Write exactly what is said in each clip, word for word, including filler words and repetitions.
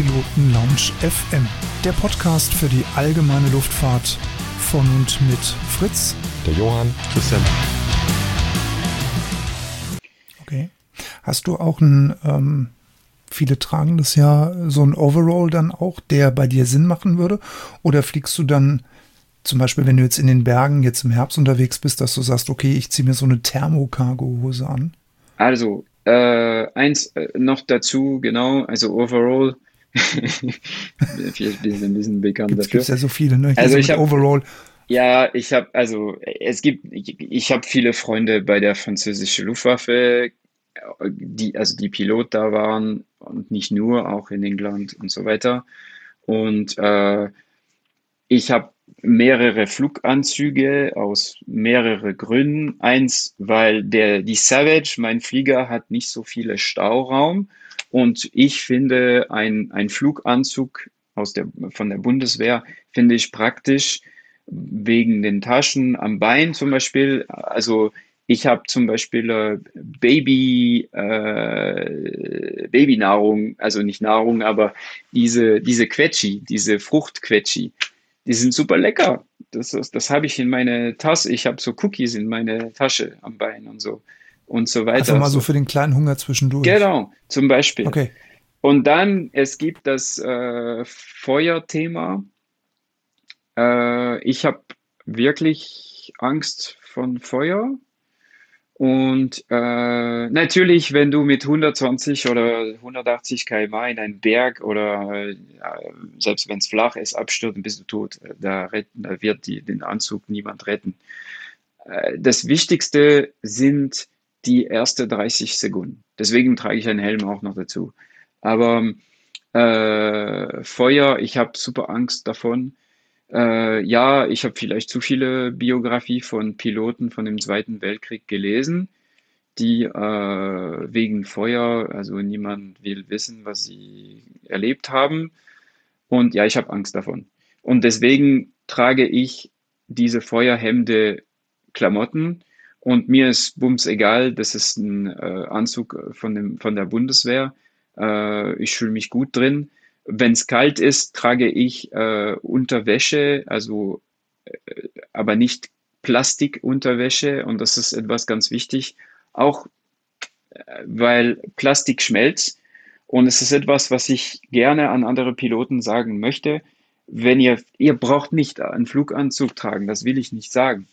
Piloten Lounge F M, der Podcast für die allgemeine Luftfahrt von und mit Fritz, der Johann, Christian. Okay. Hast du auch ein, ähm, viele tragen das ja, so ein Overall dann auch, der bei dir Sinn machen würde? Oder fliegst du dann zum Beispiel, wenn du jetzt in den Bergen jetzt im Herbst unterwegs bist, dass du sagst, okay, ich ziehe mir so eine Thermo-Cargo-Hose an? Also, äh, eins äh, noch dazu, genau, also Overall, vielleicht bin ich ein bisschen bekannt Gibt's, dafür. gibt's ja so viele, ne? Hier Also so ich mit habe, Overall. ja, ich habe, also es gibt, ich, ich habe viele Freunde bei der französischen Luftwaffe, die, also die Pilot da waren und nicht nur, auch in England und so weiter. Und äh, ich habe mehrere Fluganzüge aus mehreren Gründen. Eins, weil der, die Savage, mein Flieger, hat nicht so viele Stauraum. Und ich finde, ein, ein Fluganzug aus der, von der Bundeswehr finde ich praktisch wegen den Taschen am Bein zum Beispiel. Also ich habe zum Beispiel äh, Baby, äh, Babynahrung, also nicht Nahrung, aber diese, diese Quetschi, diese Fruchtquetschi. Die sind super lecker. Das, das, das habe ich in meine Tasse. Ich habe so Cookies in meine Tasche am Bein und so und so Einfach weiter. mal so So. für den kleinen Hunger zwischendurch. Genau, zum Beispiel. Okay. Und dann, es gibt das äh, Feuerthema. Äh, ich habe wirklich Angst von Feuer. Und äh, natürlich, wenn du mit hundertzwanzig oder hundertachtzig Kilometer pro Stunde in einen Berg oder äh, selbst wenn es flach ist, abstürzt, bist du tot. Da, retten, da wird die, den Anzug niemand retten. Äh, das Wichtigste sind die ersten dreißig Sekunden. Deswegen trage ich einen Helm auch noch dazu. Aber äh, Feuer, ich habe super Angst davon. Äh, ja, ich habe vielleicht zu viele Biografie von Piloten von dem Zweiten Weltkrieg gelesen, die äh, wegen Feuer, also niemand will wissen, was sie erlebt haben. Und ja, ich habe Angst davon. Und deswegen trage ich diese Feuerhemde Klamotten und mir ist bums egal, das ist ein äh, Anzug von dem, von der Bundeswehr. Äh, ich fühle mich gut drin. Wenn es kalt ist, trage ich äh, Unterwäsche, also äh, aber nicht Plastikunterwäsche und das ist etwas ganz wichtig, auch äh, weil Plastik schmelzt und es ist etwas, was ich gerne an andere Piloten sagen möchte. Wenn ihr, ihr braucht nicht einen Fluganzug tragen, das will ich nicht sagen.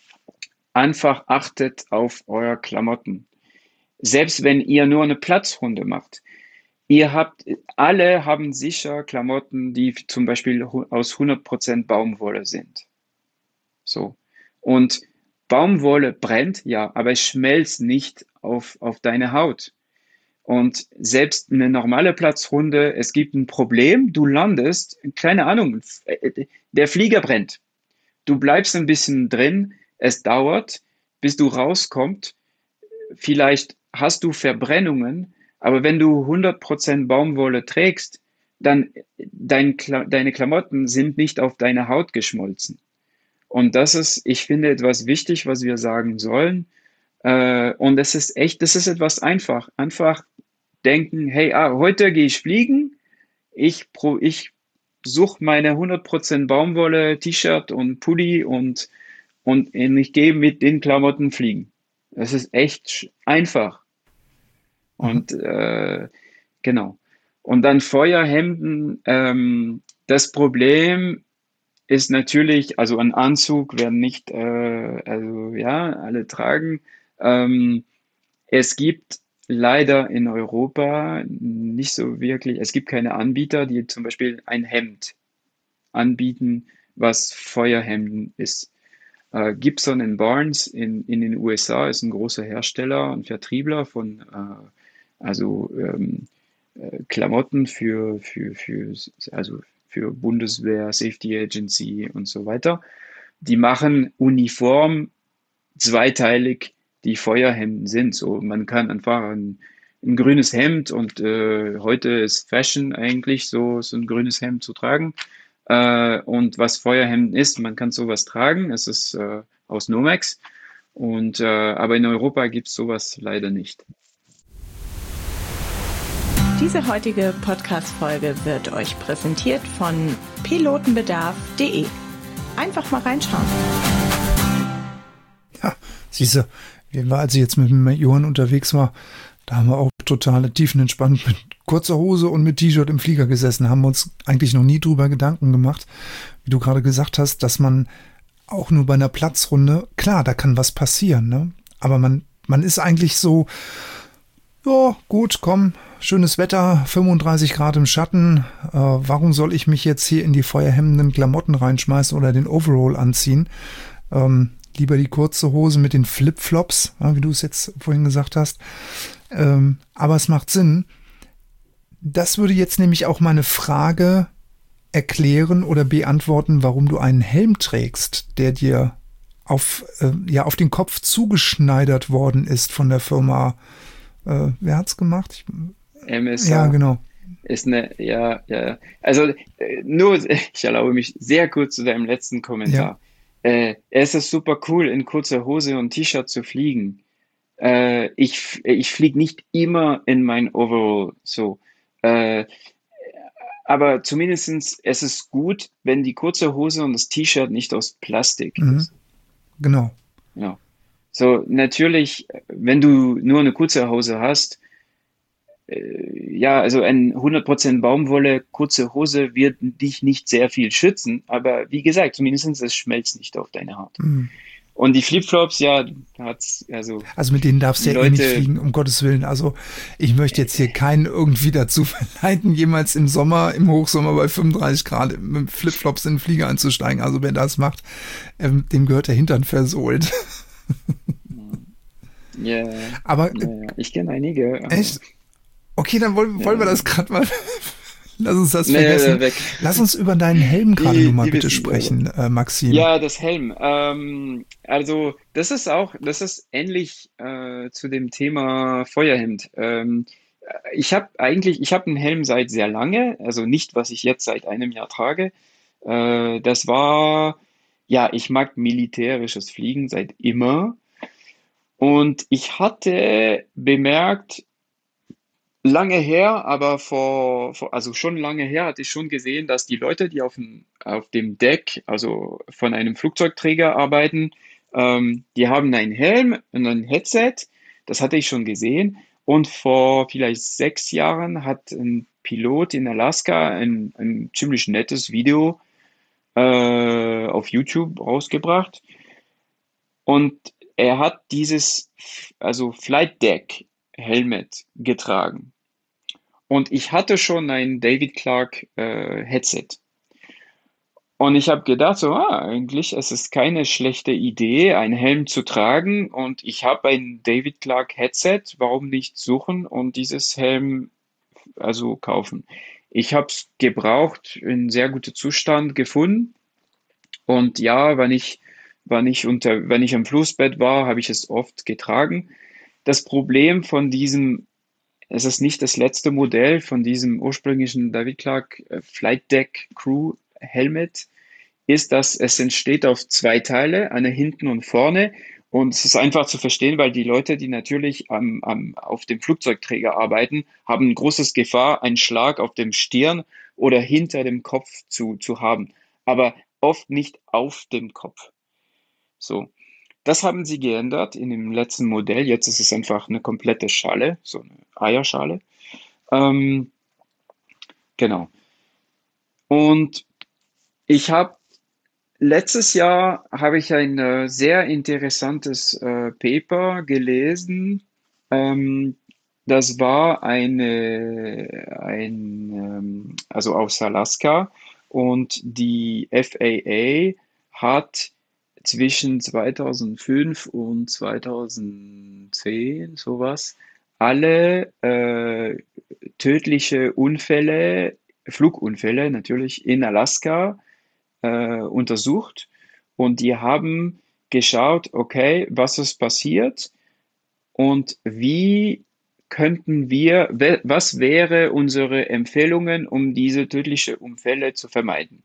Einfach achtet auf eure Klamotten. Selbst wenn ihr nur eine Platzrunde macht. Ihr habt, alle haben sicher Klamotten, die zum Beispiel aus hundert Prozent Baumwolle sind. So. Und Baumwolle brennt, ja, aber es schmelzt nicht auf, auf deine Haut. Und selbst eine normale Platzrunde, es gibt ein Problem, du landest, keine Ahnung, der Flieger brennt. Du bleibst ein bisschen drin, es dauert, bis du rauskommst. Vielleicht hast du Verbrennungen, aber wenn du hundert Prozent Baumwolle trägst, dann dein, deine Klamotten sind nicht auf deine Haut geschmolzen. Und das ist, ich finde, etwas wichtig, was wir sagen sollen. Äh, und es ist echt, das ist etwas einfach. Einfach denken, hey, ah, heute gehe ich fliegen. Ich, pro, ich suche meine hundert Prozent Baumwolle, T-Shirt und Pulli und, und ich gehe mit den Klamotten fliegen. Das ist echt einfach. Und äh, genau. Und dann Feuerhemden. Ähm, das Problem ist natürlich, also ein Anzug werden nicht, äh, also ja, alle tragen. Ähm, es gibt leider in Europa nicht so wirklich, es gibt keine Anbieter, die zum Beispiel ein Hemd anbieten, was Feuerhemden ist. Äh, Gibson and Barnes in, in den U S A ist ein großer Hersteller und Vertriebler von äh, also ähm, äh, Klamotten für, für, für, also für Bundeswehr, Safety Agency und so weiter. Die machen Uniform zweiteilig, die Feuerhemden sind. So, man kann einfach ein, ein grünes Hemd und äh, heute ist Fashion eigentlich so, so ein grünes Hemd zu tragen. Äh, und was Feuerhemden ist, man kann sowas tragen. Es ist äh, aus Nomex. Und, äh, aber in Europa gibt es sowas leider nicht. Diese heutige Podcast-Folge wird euch präsentiert von pilotenbedarf punkt de. Einfach mal reinschauen. Ja, siehst du, wir waren, als ich jetzt mit dem Johann unterwegs war, da haben wir auch total tiefenentspannt mit kurzer Hose und mit T-Shirt im Flieger gesessen, haben wir uns eigentlich noch nie drüber Gedanken gemacht, wie du gerade gesagt hast, dass man auch nur bei einer Platzrunde, klar, da kann was passieren, ne? Aber man, man ist eigentlich so, ja, gut, komm, schönes Wetter, fünfunddreißig Grad im Schatten, äh, warum soll ich mich jetzt hier in die feuerhemmenden Klamotten reinschmeißen oder den Overall anziehen? Ähm, lieber die kurze Hose mit den Flipflops, ja, wie du es jetzt vorhin gesagt hast. Ähm, aber es macht Sinn. Das würde jetzt nämlich auch meine Frage erklären oder beantworten, warum du einen Helm trägst, der dir auf, äh, ja, auf den Kopf zugeschneidert worden ist von der Firma. Äh, wer hat's gemacht? Ich, M S A. Ja, genau. Ist eine, ja, ja. Also äh, nur, ich erlaube mich sehr kurz zu deinem letzten Kommentar. Äh, es ist super cool, in kurzer Hose und T-Shirt zu fliegen. Äh, ich ich fliege nicht immer in mein Overall so. Äh, aber zumindestens es ist gut, wenn die kurze Hose und das T-Shirt nicht aus Plastik Mhm, ist. genau. Ja. So, natürlich, wenn du nur eine kurze Hose hast, äh, ja, also ein hundert Prozent Baumwolle, kurze Hose wird dich nicht sehr viel schützen, aber wie gesagt, zumindest es schmelzt nicht auf deine Haut. Mhm. Und die Flipflops, ja, hat's, also Also mit denen darfst die du ja eh nicht Leute, fliegen, um Gottes Willen. Also ich möchte jetzt hier keinen irgendwie dazu verleiten, jemals im Sommer, im Hochsommer bei fünfunddreißig Grad mit Flipflops in den Flieger einzusteigen. Also wer das macht, ähm, dem gehört der Hintern versohlt. ja, Aber ja, äh, ja, ich kenne einige, aber echt? Okay, dann wollen, wollen wir ja, das gerade mal. Lass uns das nee, vergessen. weg. Lass uns über deinen Helm gerade Die, nur mal die bitte wissen selber. sprechen, äh, Maxim. Ja, das Helm. Ähm, also das ist auch, das ist ähnlich äh, zu dem Thema Feuerhemd. Ähm, ich habe eigentlich, ich habe einen Helm seit sehr lange, also nicht, was ich jetzt seit einem Jahr trage. Äh, das war, ja, ich mag militärisches Fliegen seit immer. Und ich hatte bemerkt, lange her, aber vor, vor, also schon lange her hatte ich schon gesehen, dass die Leute, die auf dem, auf dem Deck, also von einem Flugzeugträger arbeiten, ähm, die haben einen Helm und ein Headset. Das hatte ich schon gesehen. Und vor vielleicht sechs Jahren hat ein Pilot in Alaska ein, ein ziemlich nettes Video äh, auf YouTube rausgebracht. Und er hat dieses, also Flight Deck Helmet getragen. Und ich hatte schon ein David Clark äh, Headset. Und ich habe gedacht, so, ah, eigentlich es ist keine schlechte Idee, einen Helm zu tragen. Und ich habe ein David Clark Headset. Warum nicht suchen und dieses Helm also kaufen? Ich habe es gebraucht, in sehr gutem Zustand gefunden. Und ja, wenn ich, wenn ich unter, wenn ich am Flussbett war, habe ich es oft getragen. Das Problem von diesem, es ist nicht das letzte Modell von diesem ursprünglichen David Clark äh, Flight Deck Crew Helmet, ist, dass es entsteht auf zwei Teile, eine hinten und vorne. Und es ist einfach zu verstehen, weil die Leute, die natürlich am, am, auf dem Flugzeugträger arbeiten, haben ein großes Gefahr, einen Schlag auf dem Stirn oder hinter dem Kopf zu, zu haben. Aber oft nicht auf dem Kopf. So. Das haben sie geändert in dem letzten Modell. Jetzt ist es einfach eine komplette Schale, so eine Eierschale. Ähm, genau. Und ich habe letztes Jahr habe ich ein äh, sehr interessantes äh, Paper gelesen. Ähm, das war eine, ein, ähm, also aus Alaska und die F A A hat zwischen zweitausendfünf und zweitausendzehn sowas alle äh, tödliche Unfälle, Flugunfälle natürlich in Alaska äh, untersucht und die haben geschaut, okay, was ist passiert und wie könnten wir, was wäre unsere Empfehlungen, um diese tödlichen Unfälle zu vermeiden?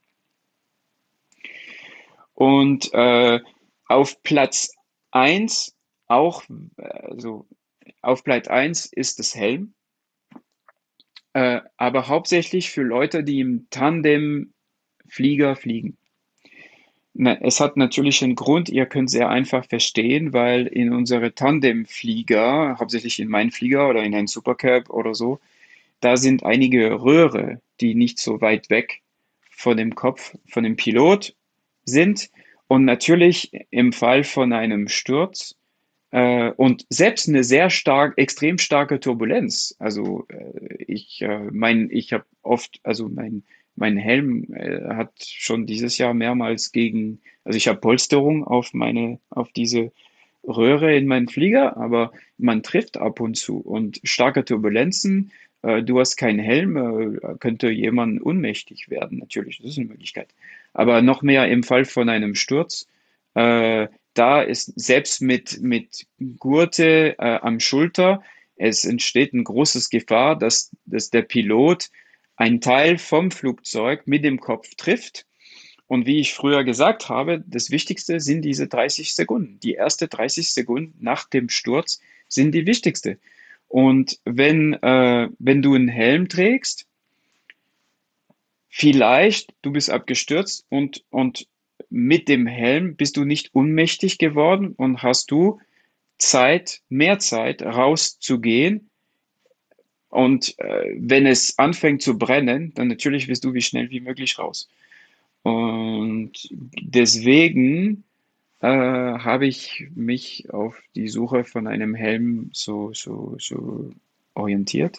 Und äh, auf Platz eins auch, also auf Platz eins ist das Helm. äh, aber hauptsächlich für Leute, die im Tandemflieger fliegen. Na, es hat natürlich einen Grund, ihr könnt sehr einfach verstehen, weil in unsere Tandemflieger, hauptsächlich in meinen Flieger oder in einen Supercab oder so, da sind einige Röhre, die nicht so weit weg von dem Kopf von dem Pilot sind. Und natürlich im Fall von einem Sturz äh, und selbst eine sehr stark, extrem starke Turbulenz. Also äh, ich äh, mein, ich habe oft, also mein mein Helm äh, hat schon dieses Jahr mehrmals gegen, also ich habe Polsterung auf meine, auf diese Röhre in meinen Flieger, aber man trifft ab und zu und starke Turbulenzen. Äh, du hast keinen Helm, äh, könnte jemand ohnmächtig werden. Natürlich, das ist eine Möglichkeit. Aber noch mehr im Fall von einem Sturz. Äh, da ist selbst mit mit Gurte äh, am Schulter, es entsteht ein großes Gefahr, dass dass der Pilot ein Teil vom Flugzeug mit dem Kopf trifft. Und wie ich früher gesagt habe, das Wichtigste sind diese dreißig Sekunden. Die erste dreißig Sekunden nach dem Sturz sind die wichtigste. Und wenn, äh, wenn du einen Helm trägst, vielleicht du bist abgestürzt und, und mit dem Helm bist du nicht ohnmächtig geworden und hast du Zeit, mehr Zeit rauszugehen. Und äh, wenn es anfängt zu brennen, dann natürlich wirst du wie schnell wie möglich raus. Und deswegen äh, habe ich mich auf die Suche von einem Helm so, so, so orientiert.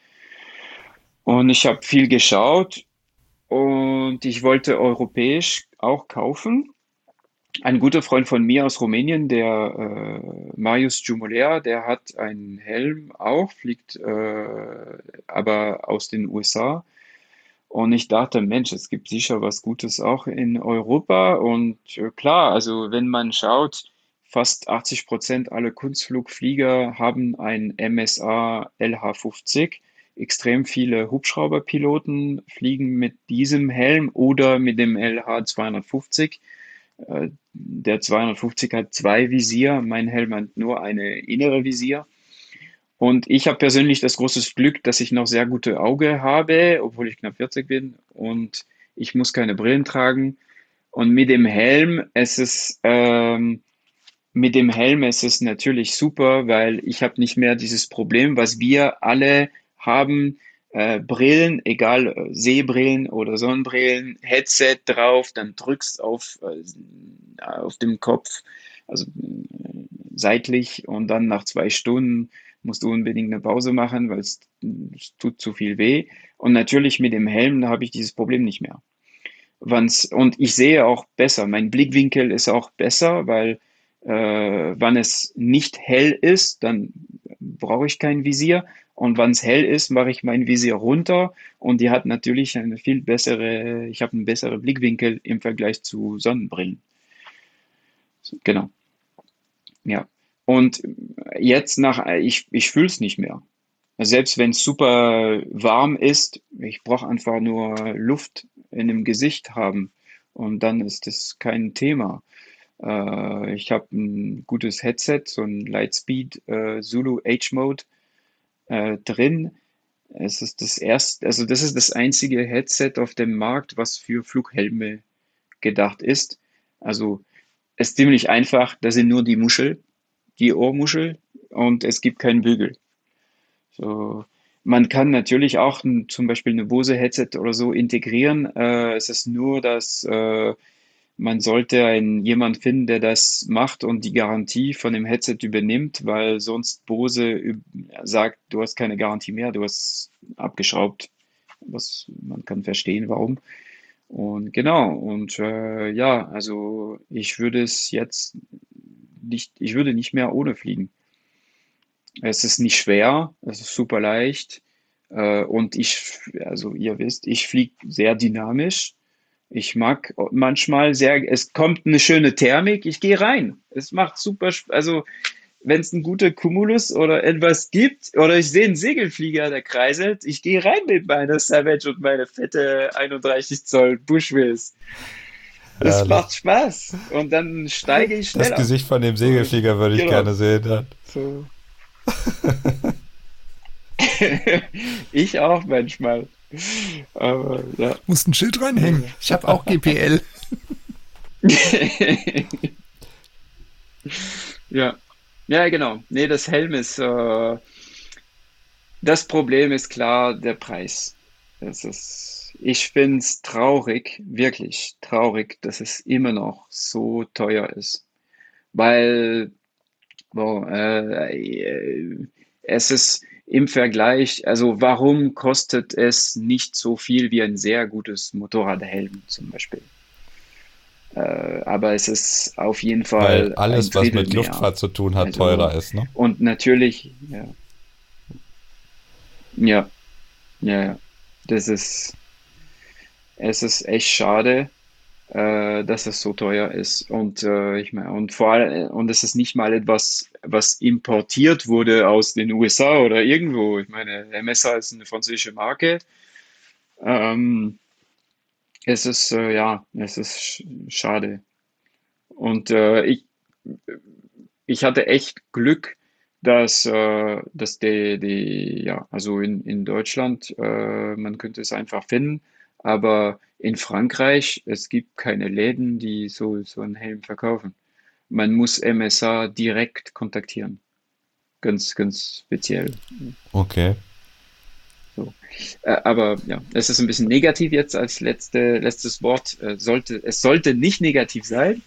Und ich habe viel geschaut und ich wollte europäisch auch kaufen. Ein guter Freund von mir aus Rumänien, der äh, Marius Jumolea, der hat einen Helm auch, fliegt äh, aber aus den U S A. Und ich dachte, Mensch, es gibt sicher was Gutes auch in Europa. Und äh, klar, also wenn man schaut, fast achtzig Prozent aller Kunstflugflieger haben ein M S A L H fünfzig. Extrem viele Hubschrauberpiloten fliegen mit diesem Helm oder mit dem L H zweihundertfünfzig. Äh, Der zweihundertfünfzig hat zwei Visier, mein Helm hat nur eine innere Visier. Und ich habe persönlich das große Glück, dass ich noch sehr gute Auge habe, obwohl ich knapp vierzig bin und ich muss keine Brillen tragen. Und mit dem Helm, es ist ähm, mit dem Helm ist es natürlich super, weil ich habe nicht mehr dieses Problem, was wir alle haben. Äh, Brillen, egal äh, Sehbrillen oder Sonnenbrillen, Headset drauf, dann drückst auf äh, auf dem Kopf, also äh, seitlich und dann nach zwei Stunden musst du unbedingt eine Pause machen, weil es, es tut zu viel weh. Und natürlich mit dem Helm, da habe ich dieses Problem nicht mehr. Wann's, und ich sehe auch besser. Mein Blickwinkel ist auch besser, weil äh, wann es nicht hell ist, dann brauche ich kein Visier. Und wann es hell ist, mache ich mein Visier runter. Und die hat natürlich eine viel bessere, ich habe einen besseren Blickwinkel im Vergleich zu Sonnenbrillen. Genau. Ja. Und jetzt nach, ich, ich fühle es nicht mehr. Selbst wenn es super warm ist, ich brauche einfach nur Luft in dem Gesicht haben und dann ist das kein Thema. Äh, ich habe ein gutes Headset, so ein Lightspeed äh, Zulu H-Mode äh, drin. Es ist das erste, also das ist das einzige Headset auf dem Markt, was für Flughelme gedacht ist. Also es ist ziemlich einfach, da sind nur die Muschel, die Ohrmuschel und es gibt keinen Bügel. So, man kann natürlich auch n, zum Beispiel eine Bose-Headset oder so integrieren. Äh, es ist nur, dass äh, man sollte einen, jemand finden, der das macht und die Garantie von dem Headset übernimmt, weil sonst Bose üb- sagt, du hast keine Garantie mehr, du hast abgeschraubt. Was man kann verstehen, warum. Und genau, und äh, ja, also ich würde es jetzt nicht, ich würde nicht mehr ohne fliegen. Es ist nicht schwer, es ist super leicht. Äh, und ich, also ihr wisst, ich fliege sehr dynamisch. Ich mag manchmal sehr, es kommt eine schöne Thermik, ich gehe rein. Es macht super, Sp- also wenn es einen guten Cumulus oder etwas gibt, oder ich sehe einen Segelflieger, der kreiselt, ich gehe rein mit meiner Savage und meine fette einunddreißig Zoll Bushwills. Es Herrlich. macht Spaß. Und dann steige ich Das schneller. Gesicht von dem Segelflieger würde ich Genau. gerne sehen. Dann. So. Ich auch manchmal. Aber ja. Musst ein Schild reinhängen. Ich habe auch G P L. Ja. Ja, genau. Nee, das Helm ist, äh, das Problem ist klar der Preis. Das ist, ich finde es traurig, wirklich traurig, dass es immer noch so teuer ist. Weil, boah, äh, äh, es ist im Vergleich, also warum kostet es nicht so viel wie ein sehr gutes Motorradhelm zum Beispiel? Äh, aber es ist auf jeden Weil Fall ein alles, was Drittel mit mehr. Luftfahrt zu tun hat, Also, teurer ist, ne? und natürlich, ja, ja, ja, ja. Das ist, es ist echt schade, äh, dass es so teuer ist. Und äh, ich meine, und vor allem, und es ist nicht mal etwas, was importiert wurde aus den U S A oder irgendwo. Ich meine, M S A ist eine französische Marke. Ähm, es ist, äh, ja, es ist sch schade. Und äh, ich, ich hatte echt Glück, dass, äh, dass die, die, ja, also in, in Deutschland, äh, man könnte es einfach finden, aber in Frankreich, es gibt keine Läden, die so, so einen Helm verkaufen. Man muss M S A direkt kontaktieren. Ganz, ganz speziell. Okay. So. Äh, aber ja, es ist ein bisschen negativ jetzt als letzte, letztes Wort. Äh, sollte, es sollte nicht negativ sein.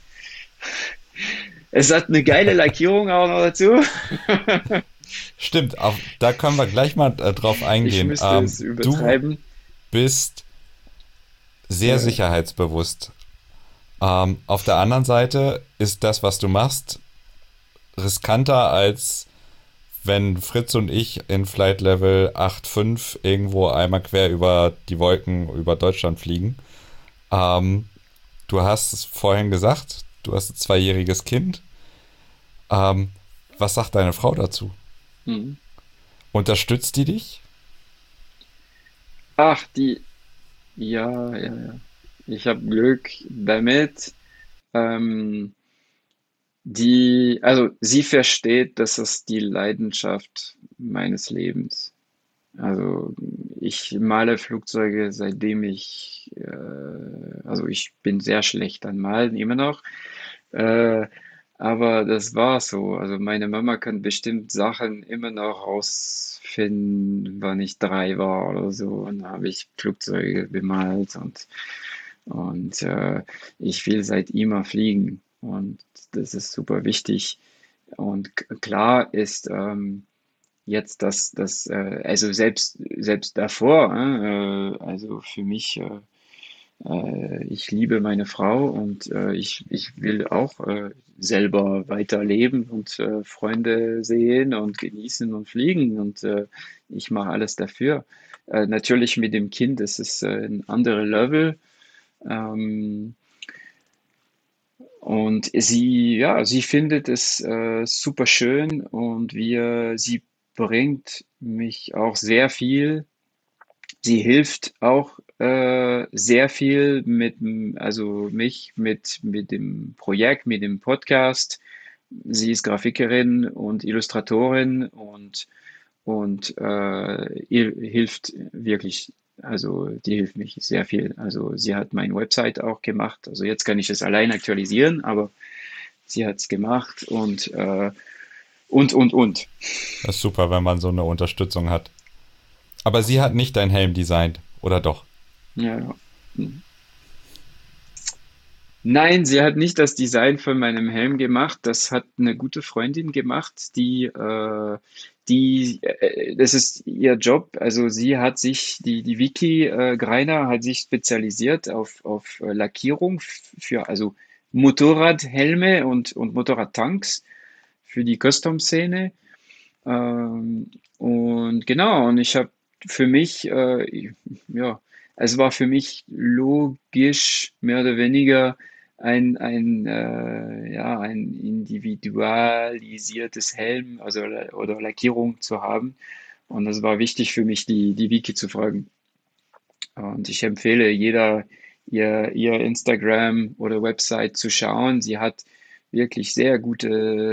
Es hat eine geile Lackierung auch noch dazu. Stimmt, auf, da können wir gleich mal äh, drauf Ich eingehen. müsste Ähm, es du übertreiben. bist sehr Ja, sicherheitsbewusst. Ähm, auf der anderen Seite ist das, was du machst, riskanter als wenn Fritz und ich in Flight Level acht Komma fünf irgendwo einmal quer über die Wolken über Deutschland fliegen. Ähm, du hast es vorhin gesagt, du hast ein zweijähriges Kind. Ähm, was sagt deine Frau dazu? mhm. Unterstützt die dich? Ach, die, ja, ja, ja. Ich habe Glück damit. Ähm, die, also sie versteht, dass es die Leidenschaft meines Lebens. Also ich male Flugzeuge, seitdem ich, äh, also ich bin sehr schlecht an Malen, immer noch. Äh, aber das war so. Also meine Mama kann bestimmt Sachen immer noch rausfinden, wann ich drei war oder so. Und da habe ich Flugzeuge bemalt und, und äh, ich will seit immer fliegen. Und das ist super wichtig. Und k- klar ist, ähm, jetzt das, das, äh, also selbst, selbst davor, äh, äh, also für mich, äh, äh, ich liebe meine Frau und äh, ich, ich will auch äh, selber weiterleben und äh, Freunde sehen und genießen und fliegen und äh, ich mache alles dafür. Äh, natürlich mit dem Kind ist es äh, ein anderes Level. Ähm, und sie, ja, sie findet es äh, super schön und wir, sie bringt mich auch sehr viel. Sie hilft auch äh, sehr viel mit, m- also mich mit, mit dem Projekt, mit dem Podcast. Sie ist Grafikerin und Illustratorin und, und äh, ihr hilft wirklich, also die hilft mich sehr viel. Also sie hat meine Website auch gemacht. Also jetzt kann ich es allein aktualisieren, aber sie hat es gemacht und, äh, und, und, und. Das ist super, wenn man so eine Unterstützung hat. Aber sie hat nicht dein Helm designt, oder doch? Ja, ja. Nein, sie hat nicht das Design von meinem Helm gemacht. Das hat eine gute Freundin gemacht, die, äh, die, äh, das ist ihr Job. Also sie hat sich, die, die Vicky äh, Greiner hat sich spezialisiert auf, auf äh, Lackierung f- für, also Motorradhelme und, und Motorradtanks für die Custom-Szene. Ähm, und genau, und ich habe für mich, äh, ja, es war für mich logisch, mehr oder weniger ein, ein, äh, ja, ein individualisiertes Helm, also oder Lackierung zu haben. Und es war wichtig für mich, die, die Wiki zu fragen. Und ich empfehle jeder, ihr, ihr Instagram oder Website zu schauen. Sie hat wirklich sehr gute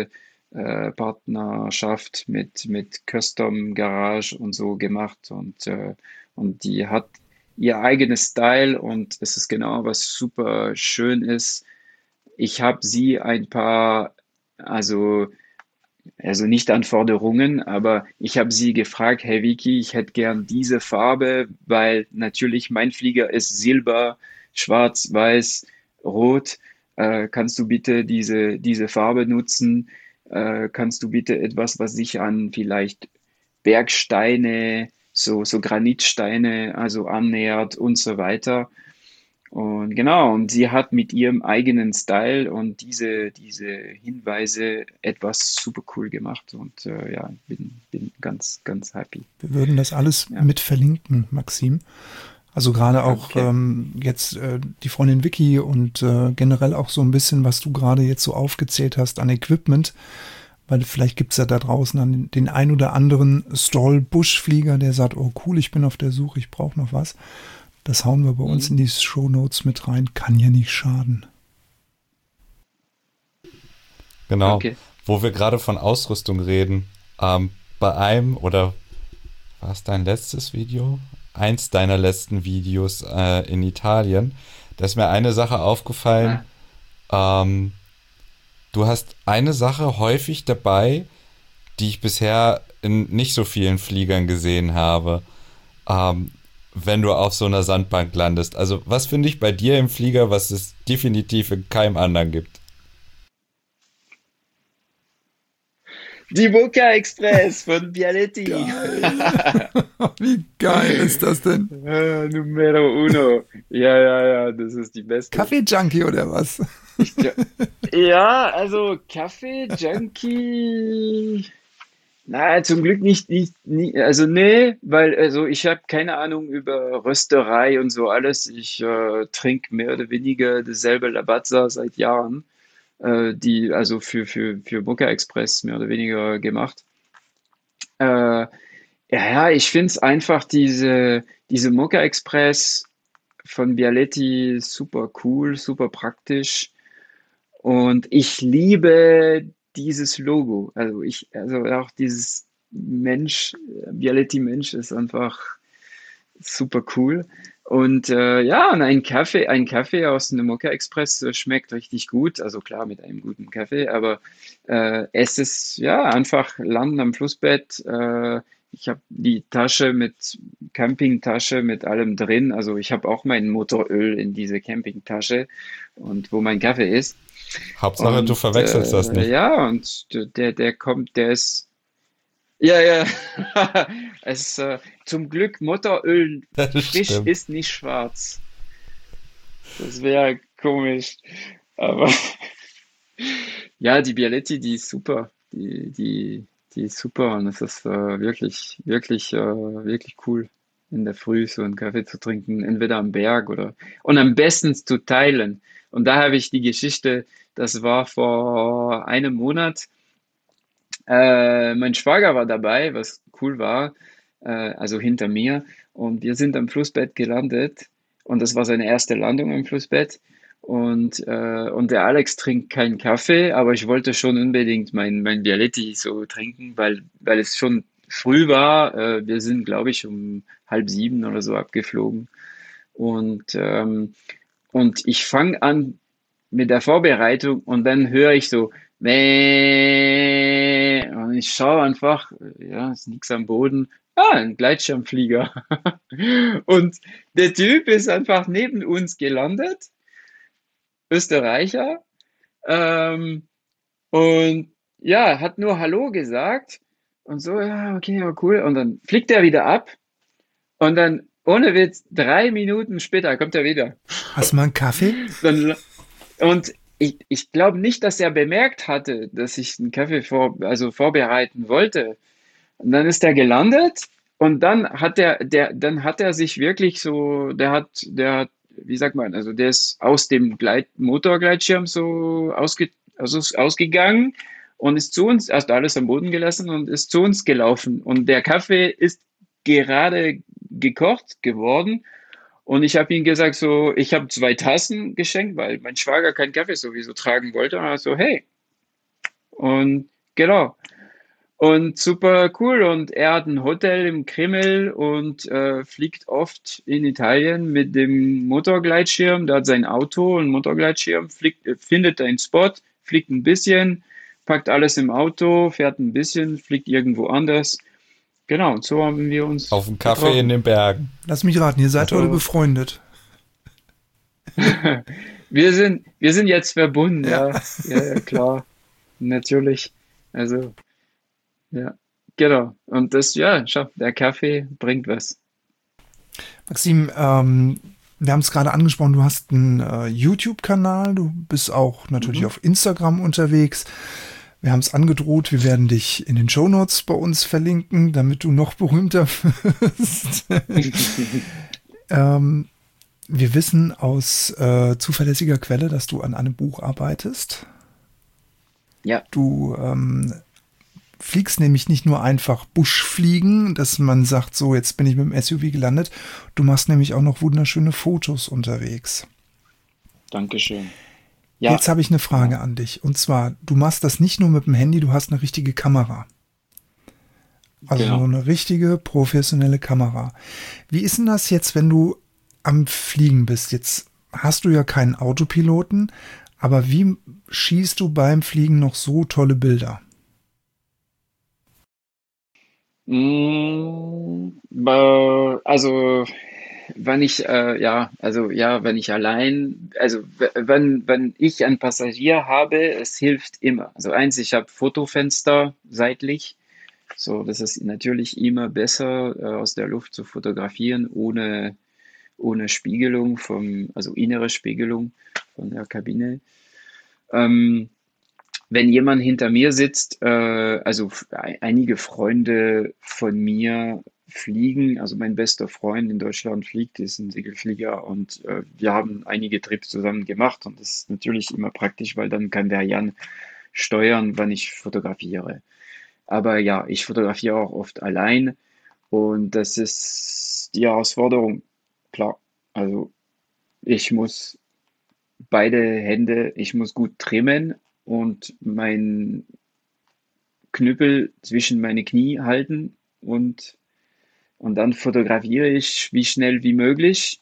äh, Partnerschaft mit, mit Custom Garage und so gemacht und, äh, und die hat ihr eigenes Style und es ist genau was super schön ist. Ich habe sie ein paar, also also nicht Anforderungen, aber ich habe sie gefragt, hey Vicky, ich hätte gern diese Farbe, weil natürlich mein Flieger ist Silber, Schwarz, Weiß, Rot. Äh, kannst du bitte diese, diese Farbe nutzen? Äh, kannst du bitte etwas, was sich an vielleicht Bergsteine, so, so Granitsteine, also annähert und so weiter. Und genau, und sie hat mit ihrem eigenen Style und diese, diese Hinweise etwas super cool gemacht. Und äh, ja, bin, bin ganz, ganz happy. Wir würden das alles Ja. mit verlinken, Maxim. Also gerade auch Okay. ähm, jetzt äh, die Freundin Vicky und äh, generell auch so ein bisschen, was du gerade jetzt so aufgezählt hast an Equipment, weil vielleicht gibt's ja da draußen an den ein oder anderen Stroll-Buschflieger, der sagt, oh cool, ich bin auf der Suche, ich brauche noch was. Das hauen wir bei uns in die Shownotes mit rein, kann ja nicht schaden. Genau. Okay. Wo wir gerade von Ausrüstung reden, ähm, bei einem, oder war es dein letztes Video? Eins deiner letzten Videos äh, in Italien, da ist mir eine Sache aufgefallen. Ähm, du hast eine Sache häufig dabei, die ich bisher in nicht so vielen Fliegern gesehen habe, ähm, wenn du auf so einer Sandbank landest. Also was finde ich bei dir im Flieger, was es definitiv in keinem anderen gibt? Die Mocha Express von Bialetti. Wie geil ist das denn? Äh, Numero uno. Ja, ja, ja, das ist die beste. Kaffee-Junkie oder was? Ja, also Kaffee-Junkie. Na, zum Glück nicht, nicht, nie, also nee, weil also ich habe keine Ahnung über Rösterei und so alles. Ich äh, trinke mehr oder weniger dasselbe Lavazza seit Jahren, äh, die also für für für Mocha Express mehr oder weniger gemacht. Äh, ja, ja, ich finde es einfach diese diese Mocha Express von Bialetti super cool, super praktisch. Und ich liebe dieses Logo. Also ich, also auch dieses Mensch, Bialetti Mensch ist einfach super cool. Und äh, ja, und ein Kaffee, ein Kaffee aus einem Mocha Express äh, schmeckt richtig gut. Also klar mit einem guten Kaffee, aber äh, es ist ja einfach Landen am Flussbett. Äh, ich habe die Tasche mit Campingtasche mit allem drin. Also ich habe auch mein Motoröl in diese Campingtasche und wo mein Kaffee ist. Hauptsache, du Und verwechselst das äh, nicht. ja, und der, der kommt, der ist, ja, ja, es äh, zum Glück Motoröl Das frisch stimmt. ist nicht schwarz. Das wäre komisch. Aber ja, die Bialetti, die ist super. Die, die, die ist super und es ist äh, wirklich, wirklich, äh, wirklich cool, in der Früh so einen Kaffee zu trinken, entweder am Berg oder und am besten zu teilen. Und da habe ich die Geschichte, das war vor einem Monat. Äh, mein Schwager war dabei, was cool war, äh, also hinter mir. Und wir sind am Flussbett gelandet. Und das war seine erste Landung am Flussbett. Und, äh, und der Alex trinkt keinen Kaffee, aber ich wollte schon unbedingt mein, mein Bialetti so trinken, weil, weil es schon früh war. Äh, wir sind, glaube ich, um halb sieben oder so abgeflogen. Und, ähm, und ich fange an mit der Vorbereitung und dann höre ich so, Mäh, und ich schaue einfach, ja, ist nichts am Boden. Ah, ein Gleitschirmflieger. Und der Typ ist einfach neben uns gelandet, Österreicher, ähm, und ja, hat nur Hallo gesagt und so, ja, okay, ja, cool. Und dann fliegt er wieder ab und dann, ohne Witz, drei Minuten später kommt er wieder. Hast du mal einen Kaffee? Dann, und ich, ich glaube nicht, dass er bemerkt hatte, dass ich einen Kaffee vor, also vorbereiten wollte. Und dann ist er gelandet und dann hat er, der, dann hat er sich wirklich so, der hat, der hat, wie sagt man, also der ist aus dem Gleit, Motorgleitschirm so ausge, also ist ausgegangen und ist zu uns, erst alles am Boden gelassen und ist zu uns gelaufen. Und der Kaffee ist gerade gekocht geworden. Und ich habe ihm gesagt, so, ich habe zwei Tassen geschenkt, weil mein Schwager keinen Kaffee sowieso tragen wollte. Und er so, hey. Und genau. Und super cool. Und er hat ein Hotel im Krimmel und äh, fliegt oft in Italien mit dem Motorgleitschirm. Der hat sein Auto und Motorgleitschirm, fliegt, äh, findet einen Spot, fliegt ein bisschen, packt alles im Auto, fährt ein bisschen, fliegt irgendwo anders. Genau, und so haben wir uns Auf dem Kaffee in getroffen. den Bergen. Lass mich raten, ihr seid heute So, befreundet. wir sind, wir sind jetzt verbunden, Ja. ja. Ja, ja, klar, natürlich. Also, ja, genau. Und das, ja, schau, der Kaffee bringt was. Maxim, ähm, wir haben es gerade angesprochen, du hast einen äh, YouTube-Kanal, du bist auch natürlich Mhm. auf Instagram unterwegs. Wir haben es angedroht, wir werden dich in den Shownotes bei uns verlinken, damit du noch berühmter wirst. ähm, wir wissen aus äh, zuverlässiger Quelle, dass du an einem Buch arbeitest. Ja, Du ähm, fliegst nämlich nicht nur einfach Buschfliegen, dass man sagt, so, jetzt bin ich mit dem S U V gelandet. Du machst nämlich auch noch wunderschöne Fotos unterwegs. Dankeschön. Ja, Jetzt habe ich eine Frage genau. an dich. Und zwar, du machst das nicht nur mit dem Handy, du hast eine richtige Kamera. Also so Genau. eine richtige professionelle Kamera. Wie ist denn das jetzt, wenn du am Fliegen bist? Jetzt hast du ja keinen Autopiloten, aber wie schießt du beim Fliegen noch so tolle Bilder? Mm, äh, also, wenn ich, äh, ja, also, ja, wenn ich allein, also, w- wenn, wenn ich einen Passagier habe, es hilft immer. Also, eins, ich habe Fotofenster seitlich. So, das ist natürlich immer besser, äh, aus der Luft zu fotografieren, ohne, ohne Spiegelung vom, also innere Spiegelung von der Kabine. Ähm, Wenn jemand hinter mir sitzt, äh, also f- ei- einige Freunde von mir fliegen, also mein bester Freund in Deutschland fliegt, ist ein Segelflieger und äh, wir haben einige Trips zusammen gemacht und das ist natürlich immer praktisch, weil dann kann der Jan steuern, wann ich fotografiere. Aber ja, ich fotografiere auch oft allein und das ist die Herausforderung, klar. Also ich muss beide Hände, ich muss gut trimmen und mein Knüppel zwischen meine Knie halten und, und dann fotografiere ich wie schnell wie möglich.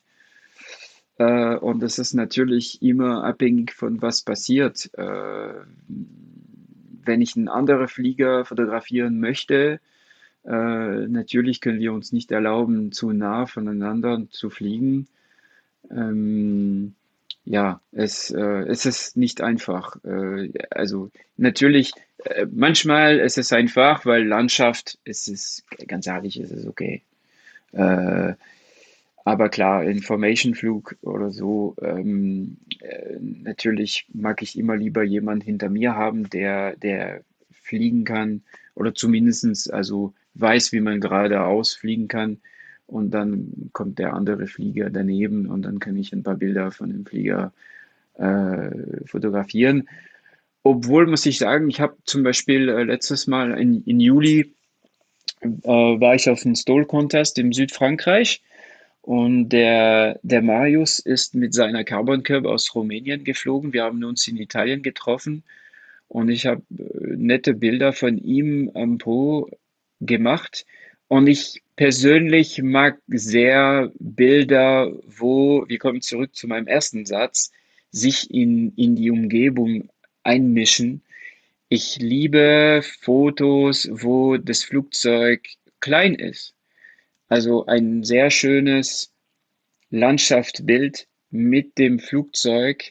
Äh, und das ist natürlich immer abhängig von was passiert. Äh, wenn ich einen anderen Flieger fotografieren möchte, äh, natürlich können wir uns nicht erlauben, zu nah voneinander zu fliegen. Ähm, ja, es, äh, es ist nicht einfach. Äh, also natürlich, äh, manchmal ist es einfach, weil Landschaft, es ist, ganz ehrlich, es ist okay. Äh, aber klar, Informationflug oder so, ähm, äh, natürlich mag ich immer lieber jemand hinter mir haben, der, der fliegen kann oder zumindestens also weiß, wie man geradeaus fliegen kann. Und dann kommt der andere Flieger daneben und dann kann ich ein paar Bilder von dem Flieger äh, fotografieren. Obwohl, muss ich sagen, ich habe zum Beispiel äh, letztes Mal in, in Juli äh, war ich auf einem Stoll Contest in Südfrankreich und der, der Marius ist mit seiner Carbon Curve aus Rumänien geflogen. Wir haben uns in Italien getroffen und ich habe äh, nette Bilder von ihm am Po gemacht. Und ich persönlich mag sehr Bilder, wo, wir kommen zurück zu meinem ersten Satz, sich in, in die Umgebung einmischen. Ich liebe Fotos, wo das Flugzeug klein ist. Also ein sehr schönes Landschaftsbild mit dem Flugzeug,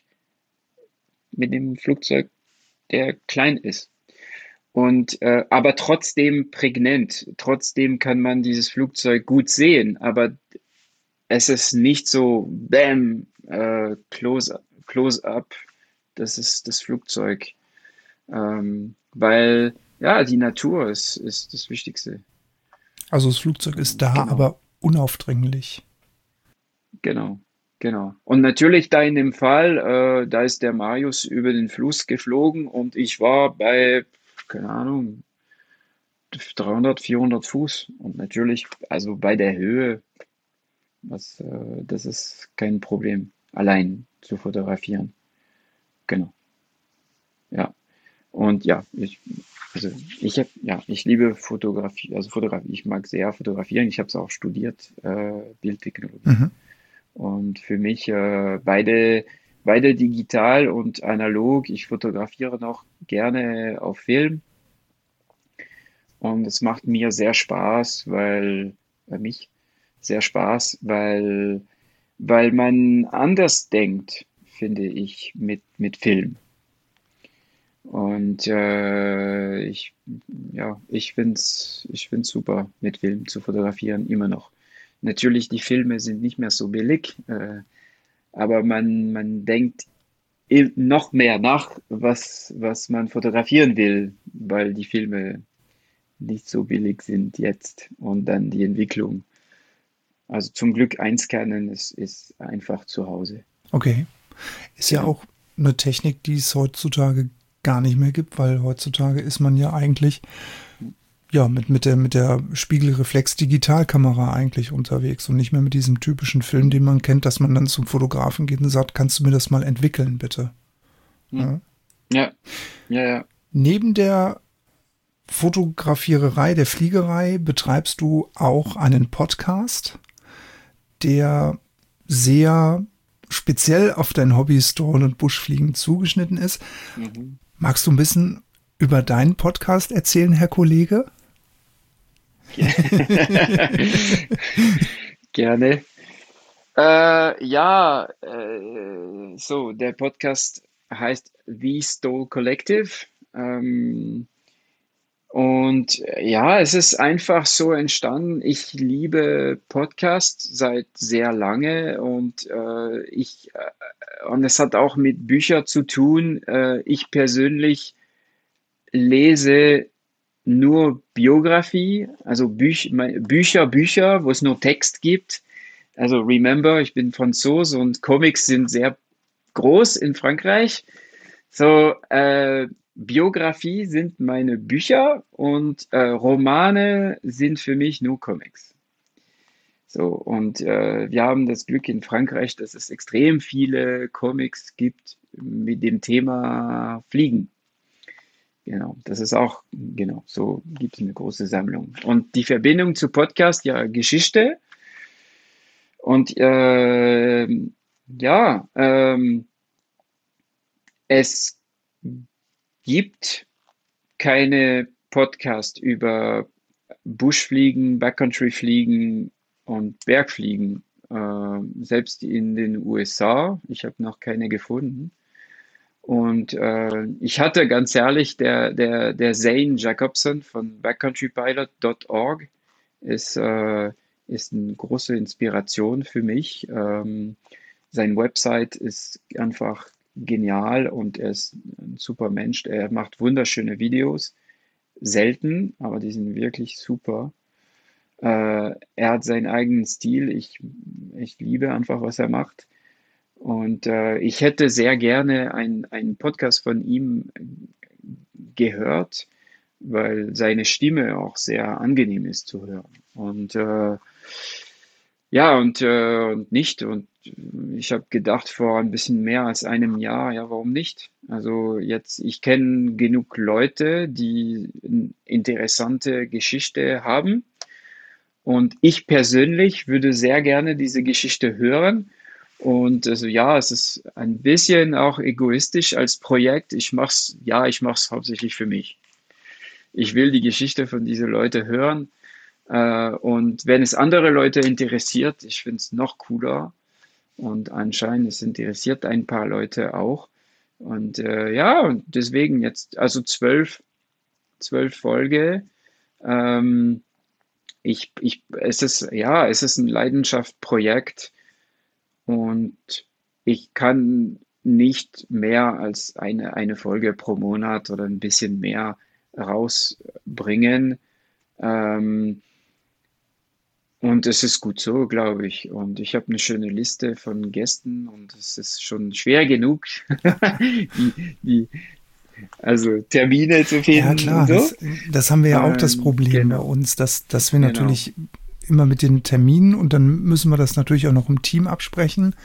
mit dem Flugzeug, der klein ist. Und äh, aber trotzdem prägnant. Trotzdem kann man dieses Flugzeug gut sehen, aber es ist nicht so Bam, äh, Close, Close up. Das ist das Flugzeug, ähm, weil ja die Natur ist, ist das Wichtigste. Also das Flugzeug ist da, Genau, aber unaufdringlich. genau, genau. Und natürlich da in dem Fall, äh, da ist der Marius über den Fluss geflogen und ich war bei, keine Ahnung, dreihundert, vierhundert Fuß. Und natürlich, also bei der Höhe, was, äh, das ist kein Problem, allein zu fotografieren. Genau, ja. Und ja, ich, also ich habe, ja, ich liebe Fotografie, also Fotografie, ich mag sehr fotografieren. Ich habe es auch studiert, äh, Bildtechnologie. Mhm. Und für mich äh, beide, beide digital und analog. Ich fotografiere noch gerne auf Film und es macht mir sehr Spaß, weil, bei mich sehr Spaß, weil, weil man anders denkt, finde ich, mit, mit Film. Und äh, ich, ja, ich finde es ich find's super, mit Film zu fotografieren, immer noch. Natürlich, die Filme sind nicht mehr so billig, äh, aber man, man denkt i- noch mehr nach, was, was man fotografieren will, weil die Filme nicht so billig sind jetzt und dann die Entwicklung. Also zum Glück einscannen ist, ist einfach zu Hause. Okay. Ist ja Genau. auch eine Technik, die es heutzutage gar nicht mehr gibt, weil heutzutage ist man ja eigentlich ja mit, mit der, mit der Spiegelreflex-Digitalkamera eigentlich unterwegs und nicht mehr mit diesem typischen Film, den man kennt, dass man dann zum Fotografen geht und sagt, kannst du mir das mal entwickeln, bitte? Ja. Ja, ja, ja. Neben der Fotografiererei, der Fliegerei, betreibst du auch einen Podcast, der sehr speziell auf dein Hobby Drone und Buschfliegen zugeschnitten ist. Mhm. Magst du ein bisschen über deinen Podcast erzählen, Herr Kollege? Gerne. Äh, ja, äh, so, der Podcast heißt The Stoll Collective. Ähm, und äh, ja, es ist einfach so entstanden. Ich liebe Podcasts seit sehr lange und äh, ich äh, und es hat auch mit Büchern zu tun. Äh, ich persönlich lese nur Biografie, also Büch, mein- Bücher, Bücher, wo es nur Text gibt. Also remember, ich bin Franzose und Comics sind sehr groß in Frankreich. So, äh, Biografie sind meine Bücher und äh, Romane sind für mich nur Comics. So, und äh, wir haben das Glück in Frankreich, dass es extrem viele Comics gibt mit dem Thema Fliegen. Genau, das ist auch, genau, so gibt es eine große Sammlung. Und die Verbindung zu Podcast, ja, Geschichte. Und äh, ja, ähm, es gibt keine Podcast über Buschfliegen, Backcountry-Fliegen und Bergfliegen. Äh, selbst in den U S A, ich habe noch keine gefunden. Und äh, ich hatte ganz ehrlich, der, der, der Zane Jacobson von backcountry pilot Punkt org ist, äh, ist eine große Inspiration für mich. Ähm, sein Website ist einfach genial und er ist ein super Mensch. Er macht wunderschöne Videos, selten, aber die sind wirklich super. Äh, er hat seinen eigenen Stil. Ich, ich liebe einfach, was er macht. Und äh, ich hätte sehr gerne ein- einen Podcast von ihm gehört, weil seine Stimme auch sehr angenehm ist zu hören. Und äh, ja, und, äh, und nicht. Und ich habe gedacht, vor ein bisschen mehr als einem Jahr, ja, warum nicht? Also jetzt, ich kenne genug Leute, die eine interessante Geschichte haben. Und ich persönlich würde sehr gerne diese Geschichte hören. Und also ja, es ist ein bisschen auch egoistisch als Projekt. Ich mach's, ja, ich mach's hauptsächlich für mich. Ich will die Geschichte von diesen Leuten hören. Äh, und wenn es andere Leute interessiert, ich finde es noch cooler. Und anscheinend es interessiert ein paar Leute auch. Und äh, ja, und deswegen jetzt, also zwölf, zwölf Folge. Ähm, ich, ich, es ist, ja, es ist ein Leidenschaftsprojekt. Und ich kann nicht mehr als eine, eine Folge pro Monat oder ein bisschen mehr rausbringen. Ähm, und es ist gut so, glaube ich. Und ich habe eine schöne Liste von Gästen und es ist schon schwer genug, die, die, also Termine zu Ja, finden klar, und so. das, das haben wir ja auch das Ähm, Problem bei genau, uns, dass, dass wir genau. natürlich immer mit den Terminen und dann müssen wir das natürlich auch noch im Team absprechen.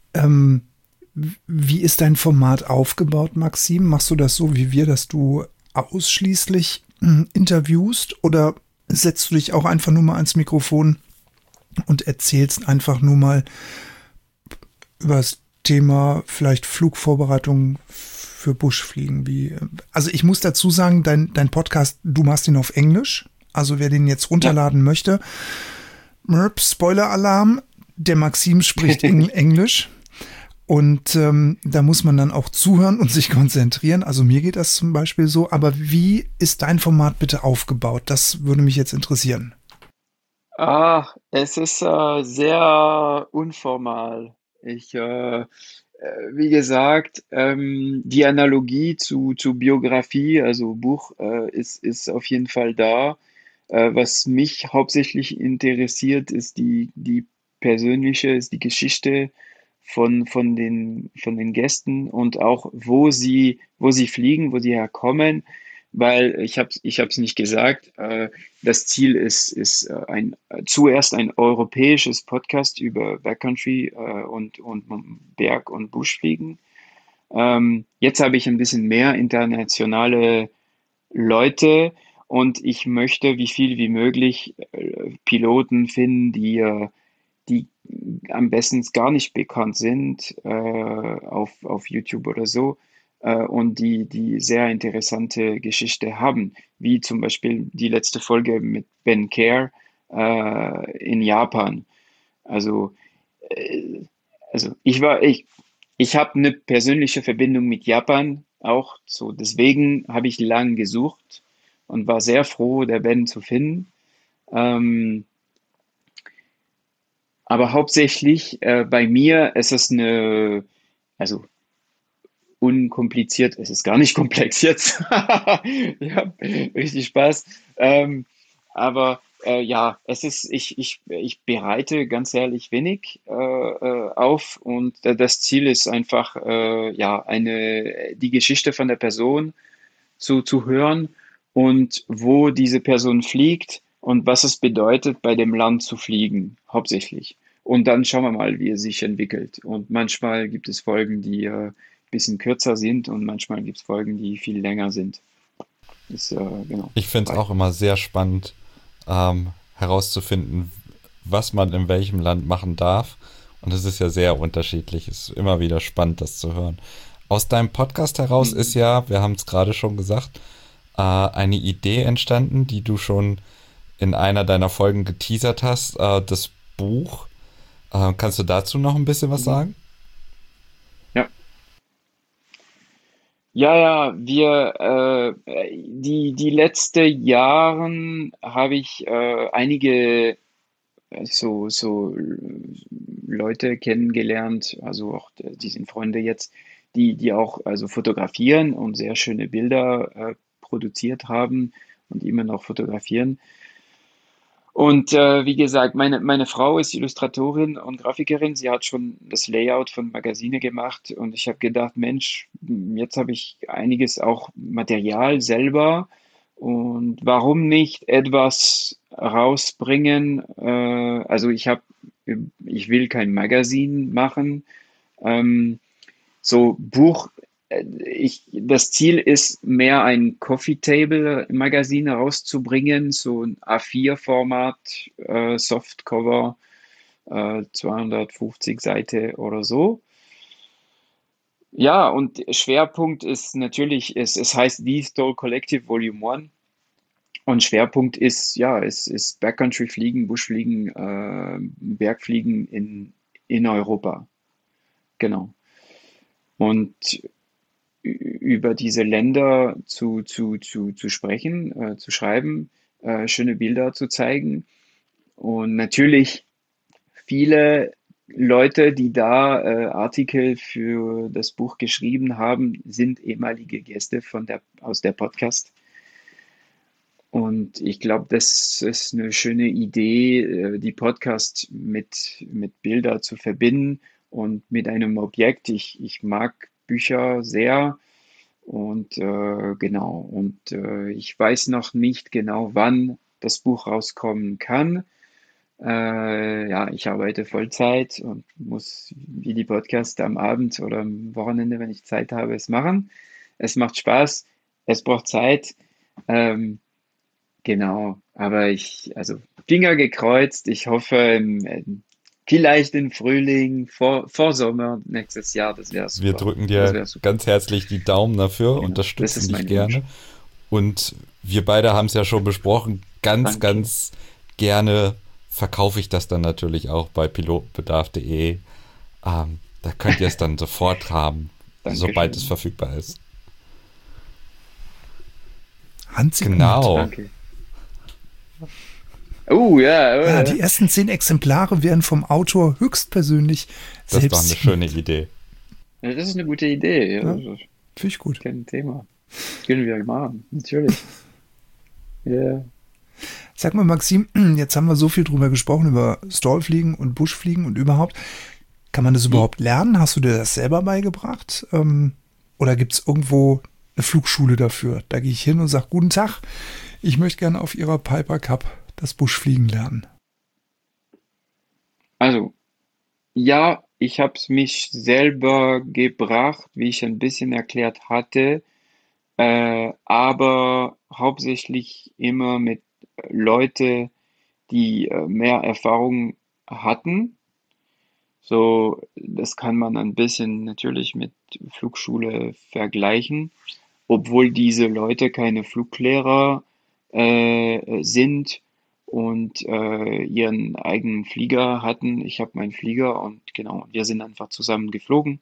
Ähm, wie ist dein Format aufgebaut, Maxim? Machst du das so wie wir, dass du ausschließlich äh, interviewst oder setzt du dich auch einfach nur mal ans Mikrofon und erzählst einfach nur mal über das Thema vielleicht Flugvorbereitung für Buschfliegen? Wie, also ich muss dazu sagen, dein, dein Podcast, du machst ihn auf Englisch. Also wer den jetzt runterladen ja. möchte, Spoiler-Alarm, der Maxim spricht Englisch. Und ähm, da muss man dann auch zuhören und sich konzentrieren. Also mir geht das zum Beispiel so. Aber wie ist dein Format bitte aufgebaut? Das würde mich jetzt interessieren. Ah, es ist äh, sehr unformal. Ich, äh, äh, wie gesagt, ähm, die Analogie zu, zu Biografie, also Buch, äh, ist, ist auf jeden Fall da. Äh, was mich hauptsächlich interessiert, ist die, die persönliche, ist die Geschichte von, von den, von den Gästen und auch, wo sie, wo sie fliegen, wo sie herkommen, weil ich habe ich habe es nicht gesagt, äh, das Ziel ist, ist äh, ein, äh, zuerst ein europäisches Podcast über Backcountry äh, und, und Berg- und Buschfliegen. Ähm, jetzt habe ich ein bisschen mehr internationale Leute und ich möchte wie viel wie möglich äh, Piloten finden, die, äh, die am besten gar nicht bekannt sind äh, auf, auf YouTube oder so äh, und die, die sehr interessante Geschichte haben, wie zum Beispiel die letzte Folge mit Ben Care äh, in Japan. Also, äh, also ich war, ich, ich habe eine persönliche Verbindung mit Japan auch, so deswegen habe ich lang gesucht und war sehr froh, der Ben zu finden. Ähm, aber hauptsächlich äh, bei mir ist es eine, also unkompliziert, es ist gar nicht komplex jetzt. Ja, richtig Spaß. Ähm, aber äh, ja, es ist, ich, ich, ich bereite ganz ehrlich wenig äh, äh, auf und äh, das Ziel ist einfach, äh, ja, eine, die Geschichte von der Person zu, zu hören und wo diese Person fliegt und was es bedeutet, bei dem Land zu fliegen, hauptsächlich. Und dann schauen wir mal, wie es sich entwickelt. Und manchmal gibt es Folgen, die äh, ein bisschen kürzer sind und manchmal gibt es Folgen, die viel länger sind. Ist, äh, genau. Ich finde es auch immer sehr spannend, ähm, herauszufinden, was man in welchem Land machen darf. Und es ist ja sehr unterschiedlich. Es ist immer wieder spannend, das zu hören. Aus deinem Podcast heraus Mhm. ist ja, wir haben es gerade schon gesagt, äh, eine Idee entstanden, die du schon in einer deiner Folgen geteasert hast, äh, das Buch. Äh, kannst du dazu noch ein bisschen was Mhm. sagen? Ja. Ja, ja, wir, äh, die, die letzten Jahren habe ich äh, einige äh, so, so Leute kennengelernt, also auch, äh, die sind Freunde jetzt, die, die auch also fotografieren und sehr schöne Bilder äh, produziert haben und immer noch fotografieren. Und äh, wie gesagt, meine, meine Frau ist Illustratorin und Grafikerin. Sie hat schon das Layout von Magazine gemacht und ich habe gedacht, Mensch, jetzt habe ich einiges auch Material selber und warum nicht etwas rausbringen? Äh, also ich habe, ich will kein Magazin machen. Ähm, so Buch, äh, ich, das Ziel ist mehr ein Coffee Table Magazin rauszubringen, so ein A vier Format, äh, Softcover, äh, zweihundertfünfzig Seiten oder so. Ja, und Schwerpunkt ist natürlich, es, es heißt The Stoll Collective Volume One. Und Schwerpunkt ist, ja, es ist Backcountry Fliegen, Buschfliegen, äh, Bergfliegen in, in Europa. Genau. Und über diese Länder zu, zu, zu, zu sprechen, äh, zu schreiben, äh, schöne Bilder zu zeigen. Und natürlich viele Leute, die da äh, Artikel für das Buch geschrieben haben, sind ehemalige Gäste von der, aus der Podcast. Und ich glaube, das ist eine schöne Idee, äh, die Podcast mit, mit Bilder zu verbinden und mit einem Objekt. Ich, ich mag Bücher sehr. Und äh, genau, und äh, ich weiß noch nicht genau, wann das Buch rauskommen kann. Äh, ja, ich arbeite Vollzeit und muss wie die Podcasts am Abend oder am Wochenende, wenn ich Zeit habe, es machen. Es macht Spaß. es braucht Zeit. Ähm, genau, aber ich, also Finger gekreuzt. Ich hoffe, im, im, vielleicht im Frühling, vor, vor Sommer nächstes Jahr. Das wäre Wir super. drücken Das dir wäre super. ganz herzlich die Daumen dafür, Genau, das unterstützen ist dich mein Wunsch. gerne. Und wir beide haben es ja schon besprochen, ganz, Danke. ganz gerne verkaufe ich das dann natürlich auch bei pilotbedarf punkt de. Ähm, da könnt ihr es dann sofort haben, sobald es Dankeschön. verfügbar ist. Handsigniert. Genau, Danke. Oh ja, oh, Ja, ja. die ersten zehn Exemplare werden vom Autor höchstpersönlich das ist doch selbst eine schöne signiert. Idee. Ja, das ist eine gute Idee. Ja, Ja, das ist finde ich gut. kein Thema. Können wir machen, natürlich. Ja. Sag mal, Maxim, jetzt haben wir so viel drüber gesprochen, über Stallfliegen und Buschfliegen und überhaupt. Kann man das Hm? überhaupt lernen? Hast du dir das selber beigebracht? Ähm, oder gibt es irgendwo eine Flugschule dafür? Da gehe ich hin und sage, guten Tag, ich möchte gerne auf Ihrer Piper Cup das Buschfliegen lernen. Also, ja, ich habe es mich selber gebracht, wie ich ein bisschen erklärt hatte, äh, aber hauptsächlich immer mit Leute, die äh, mehr Erfahrung hatten. So, das kann man ein bisschen natürlich mit Flugschule vergleichen, obwohl diese Leute keine Fluglehrer äh, sind und äh, ihren eigenen Flieger hatten. Ich habe meinen Flieger und genau, wir sind einfach zusammen geflogen.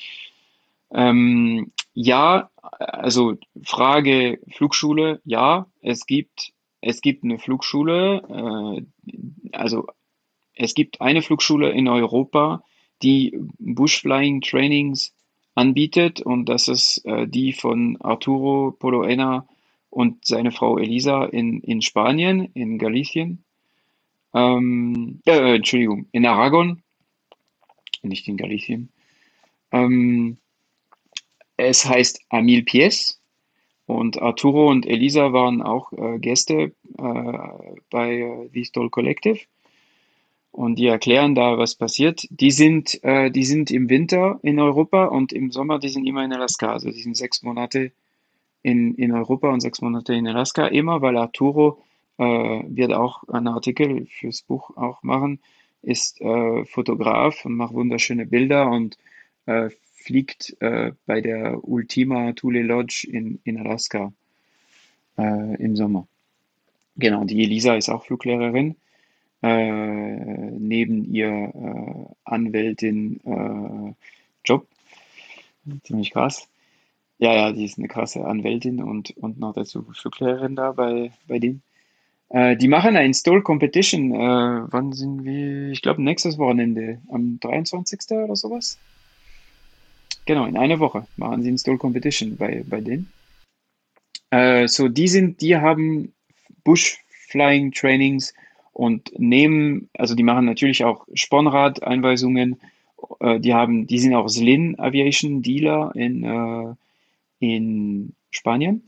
Ähm, ja, also Frage Flugschule, ja, es gibt es gibt eine Flugschule, äh, also es gibt eine Flugschule in Europa, die Bushflying Trainings anbietet und das ist äh, die von Arturo Poloena und seine Frau Elisa in, in Spanien, in Galicien. Ähm, äh, Entschuldigung, in Aragon, nicht in Galicien. Ähm, es heißt Amil Pies und Arturo und Elisa waren auch äh, Gäste äh, bei äh, The Stoll Collective. Und die erklären da, was passiert. Die sind, äh, die sind im Winter in Europa und im Sommer, die sind immer in Alaska. Also die sind sechs Monate in, in Europa und sechs Monate in Alaska. Immer, weil Arturo äh, wird auch einen Artikel fürs Buch auch machen, ist äh, Fotograf und macht wunderschöne Bilder und äh, fliegt äh, bei der Ultima Thule Lodge in, in Alaska äh, im Sommer. Genau, die Elisa ist auch Fluglehrerin äh, neben ihr äh, Anwältin äh, Job. Ziemlich krass. Ja, ja, die ist eine krasse Anwältin und, und noch dazu Fluglehrerin da bei, bei denen. Äh, die machen eine Install Competition. Äh, wann sind wir? Ich glaube, nächstes Wochenende, am dreiundzwanzigsten oder sowas. Genau, in einer Woche machen sie Install Competition bei, bei denen. Äh, so, die sind, die haben Bush Flying Trainings und nehmen, also die machen natürlich auch Spornrad-Einweisungen. Äh, die haben, die sind auch Slin Aviation Dealer in, äh, in Spanien.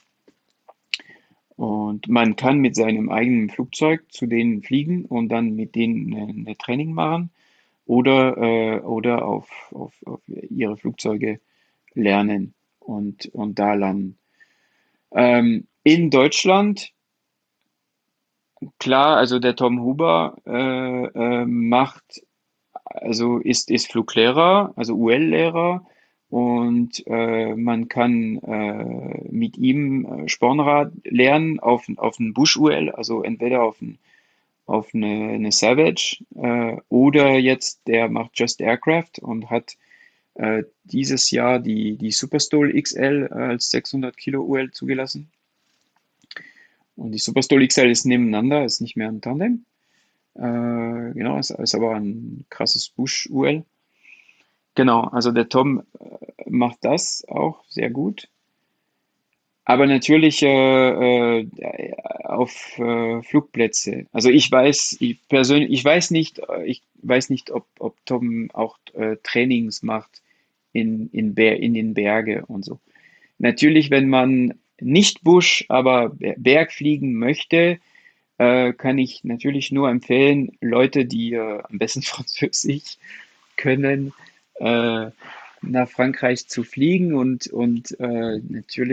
Und man kann mit seinem eigenen Flugzeug zu denen fliegen und dann mit denen eine, eine Training machen oder, äh, oder auf, auf, auf ihre Flugzeuge lernen und, und da landen. Ähm, in Deutschland, klar, also der Tom Huber äh, äh, macht, also ist, ist Fluglehrer, also U L-Lehrer und äh, man kann äh, mit ihm äh, Spornrad lernen auf, auf einen Bush-U L, also entweder auf, ein, auf eine, eine Savage äh, oder jetzt der macht Just Aircraft und hat äh, dieses Jahr die, die Superstol X L als sechshundert Kilo U L zugelassen. Und die Superstol X L ist nebeneinander, ist nicht mehr ein Tandem. Äh, genau, ist, ist aber ein krasses Bush-U L. Genau, also der Tom äh, macht das auch sehr gut. Aber natürlich äh, äh, auf äh, Flugplätze. Also ich weiß, ich persönlich, ich weiß nicht, äh, ich weiß nicht, ob, ob Tom auch äh, Trainings macht in, in, Ber in den Berge und so. Natürlich, wenn man nicht Busch, aber Berg fliegen möchte, äh, kann ich natürlich nur empfehlen, Leute, die äh, am besten Französisch können, äh, nach Frankreich zu fliegen und, und äh, natürlich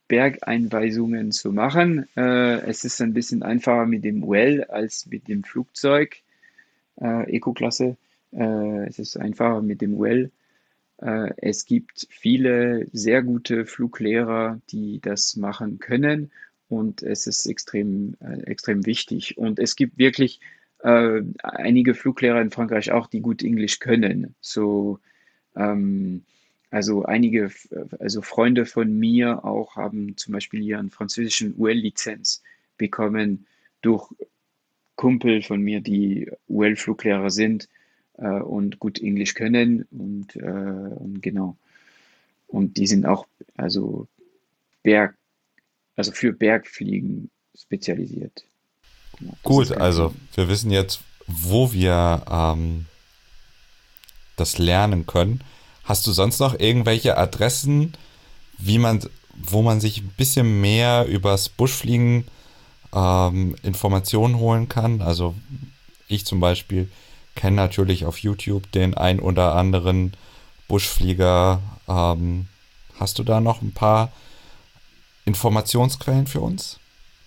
Bergeinweisungen zu machen. Äh, es ist ein bisschen einfacher mit dem Well als mit dem Flugzeug, äh, Eco-Klasse. Äh, es ist einfacher mit dem Well. Äh, es gibt viele sehr gute Fluglehrer, die das machen können und es ist extrem, äh, extrem wichtig. Und es gibt wirklich äh, einige Fluglehrer in Frankreich auch, die gut Englisch können. So, ähm, also einige, also Freunde von mir auch haben zum Beispiel hier einen französischen U L-Lizenz bekommen durch Kumpel von mir, die U L-Fluglehrer sind äh, und gut Englisch können und, äh, und genau. Und die sind auch also Berg, also für Bergfliegen spezialisiert. Genau, das ist Gut, kein also Thema. wir wissen jetzt, wo wir ähm, das lernen können. Hast du sonst noch irgendwelche Adressen, wie man, wo man sich ein bisschen mehr übers Buschfliegen ähm, Informationen holen kann? Also ich zum Beispiel kenne natürlich auf YouTube den ein oder anderen Buschflieger. Ähm, hast du da noch ein paar Informationsquellen für uns?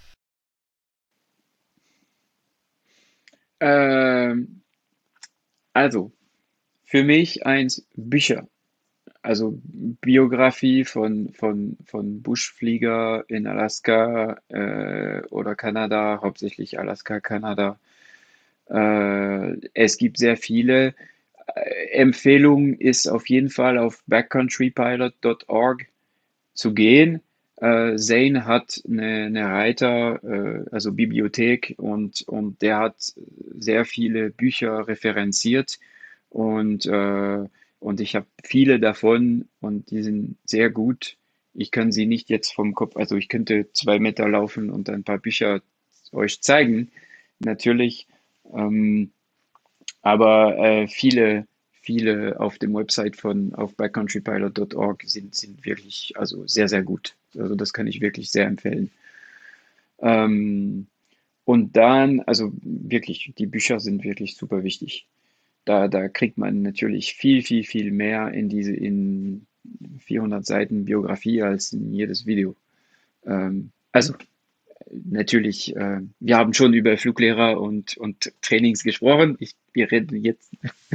Ähm, also, für mich eins Bücher. Also Biografie von, von, von Buschflieger in Alaska äh, oder Kanada, hauptsächlich Alaska, Kanada. Äh, es gibt sehr viele. Äh, Empfehlung ist auf jeden Fall auf backcountry pilot Punkt org zu gehen. Äh, Zane hat eine, eine Reiter, äh, also Bibliothek, und, und der hat sehr viele Bücher referenziert und, äh, und ich habe viele davon und die sind sehr gut. Ich kann sie nicht jetzt vom Kopf, also ich könnte zwei Meter laufen und ein paar Bücher euch zeigen, natürlich. Ähm, aber äh, viele, viele auf dem Website von auf backcountry pilot Punkt org sind, sind wirklich also sehr, sehr gut. Also das kann ich wirklich sehr empfehlen. Ähm, und dann, also wirklich, die Bücher sind wirklich super wichtig. Da, da kriegt man natürlich viel, viel, viel mehr in diese in vierhundert Seiten Biografie als in jedes Video. Ähm, also natürlich, äh, wir haben schon über Fluglehrer und, und Trainings gesprochen. Ich, wir reden jetzt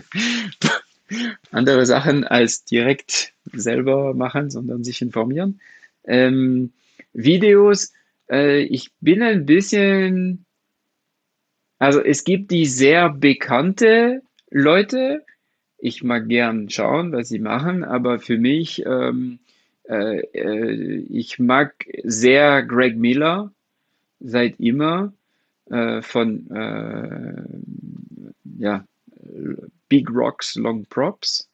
andere Sachen als direkt selber machen, sondern sich informieren. Ähm, Videos, äh, ich bin ein bisschen, also es gibt die sehr bekannte Leute. Ich mag gern schauen, was sie machen, aber für mich, ähm, äh, äh, ich mag sehr Greg Miller seit immer äh, von äh, ja, Big Rocks Long Props.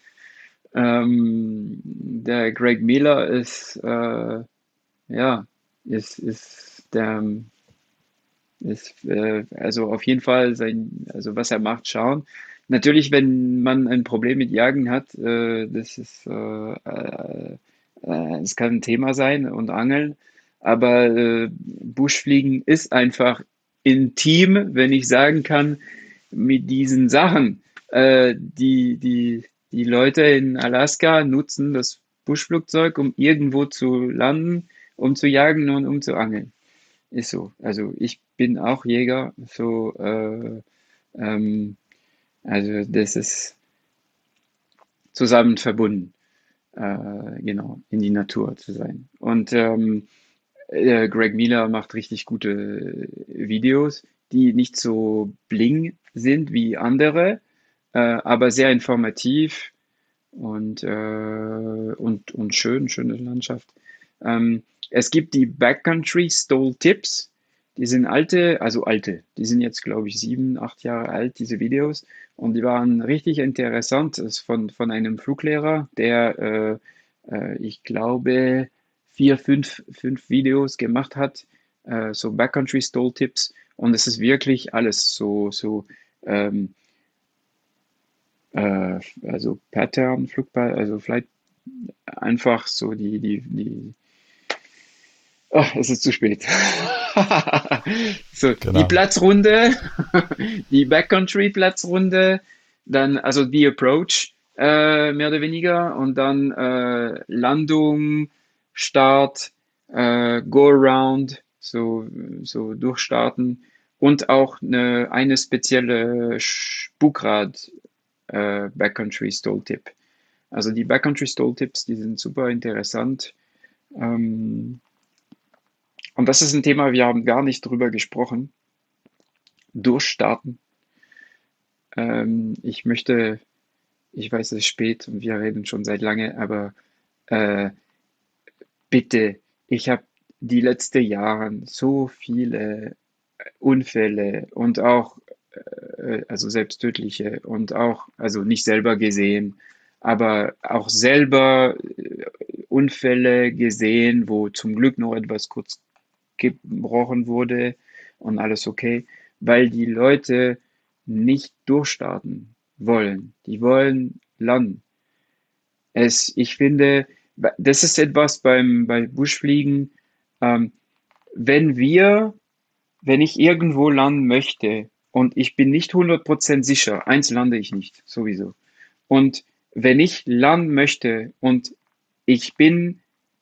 Ähm, der Greg Miller ist äh, ja ist ist der ist äh, also auf jeden Fall sein, also was er macht, schauen. Natürlich, wenn man ein Problem mit Jagen hat, äh, das ist äh, äh, äh, es kann ein Thema sein und Angeln, aber äh, Buschfliegen ist einfach intim, wenn ich sagen kann, mit diesen Sachen. Äh, die, die, die Leute in Alaska nutzen das Buschflugzeug, um irgendwo zu landen, um zu jagen und um zu angeln. Ist so. Also ich bin auch Jäger, so äh, ähm, also das ist zusammen verbunden, äh, genau, in die Natur zu sein. Und ähm, äh, Greg Miller macht richtig gute Videos, die nicht so bling sind wie andere, äh, aber sehr informativ und, äh, und, und schön, schöne Landschaft. Ähm, es gibt die Backcountry Stole Tips. Die sind alte, also alte, die sind jetzt, glaube ich, sieben, acht Jahre alt, diese Videos. Und die waren richtig interessant. Das ist von, von einem Fluglehrer, der, äh, äh, ich glaube, vier, fünf, fünf Videos gemacht hat, äh, so Backcountry Stole Tips. Und es ist wirklich alles so, so, ähm, äh, also Pattern, Flugpa also vielleicht einfach so die, die, die, oh, es ist zu spät. So, die Genau. Platzrunde, die Backcountry-Platzrunde, dann also die Approach, äh, mehr oder weniger, und dann äh, Landung, Start, äh, Go-Around, so, so durchstarten und auch eine, eine spezielle Spukrad äh, Backcountry Stall-Tipp. Also die Backcountry Stall-Tipps, die sind super interessant. Ähm, und das ist ein Thema, wir haben gar nicht drüber gesprochen. Durchstarten. Ähm, ich möchte, ich weiß, es ist spät und wir reden schon seit lange, aber äh, bitte, ich habe die letzten Jahre so viele Unfälle und auch, äh, also selbsttödliche und auch, also nicht selber gesehen, aber auch selber äh, Unfälle gesehen, wo zum Glück noch etwas kurz gebrochen wurde und alles okay, weil die Leute nicht durchstarten wollen. Die wollen landen. Es, ich finde, das ist etwas beim, bei Buschfliegen, ähm, wenn wir, wenn ich irgendwo landen möchte und ich bin nicht hundert Prozent sicher, eins lande ich nicht, sowieso. Und wenn ich landen möchte und ich bin,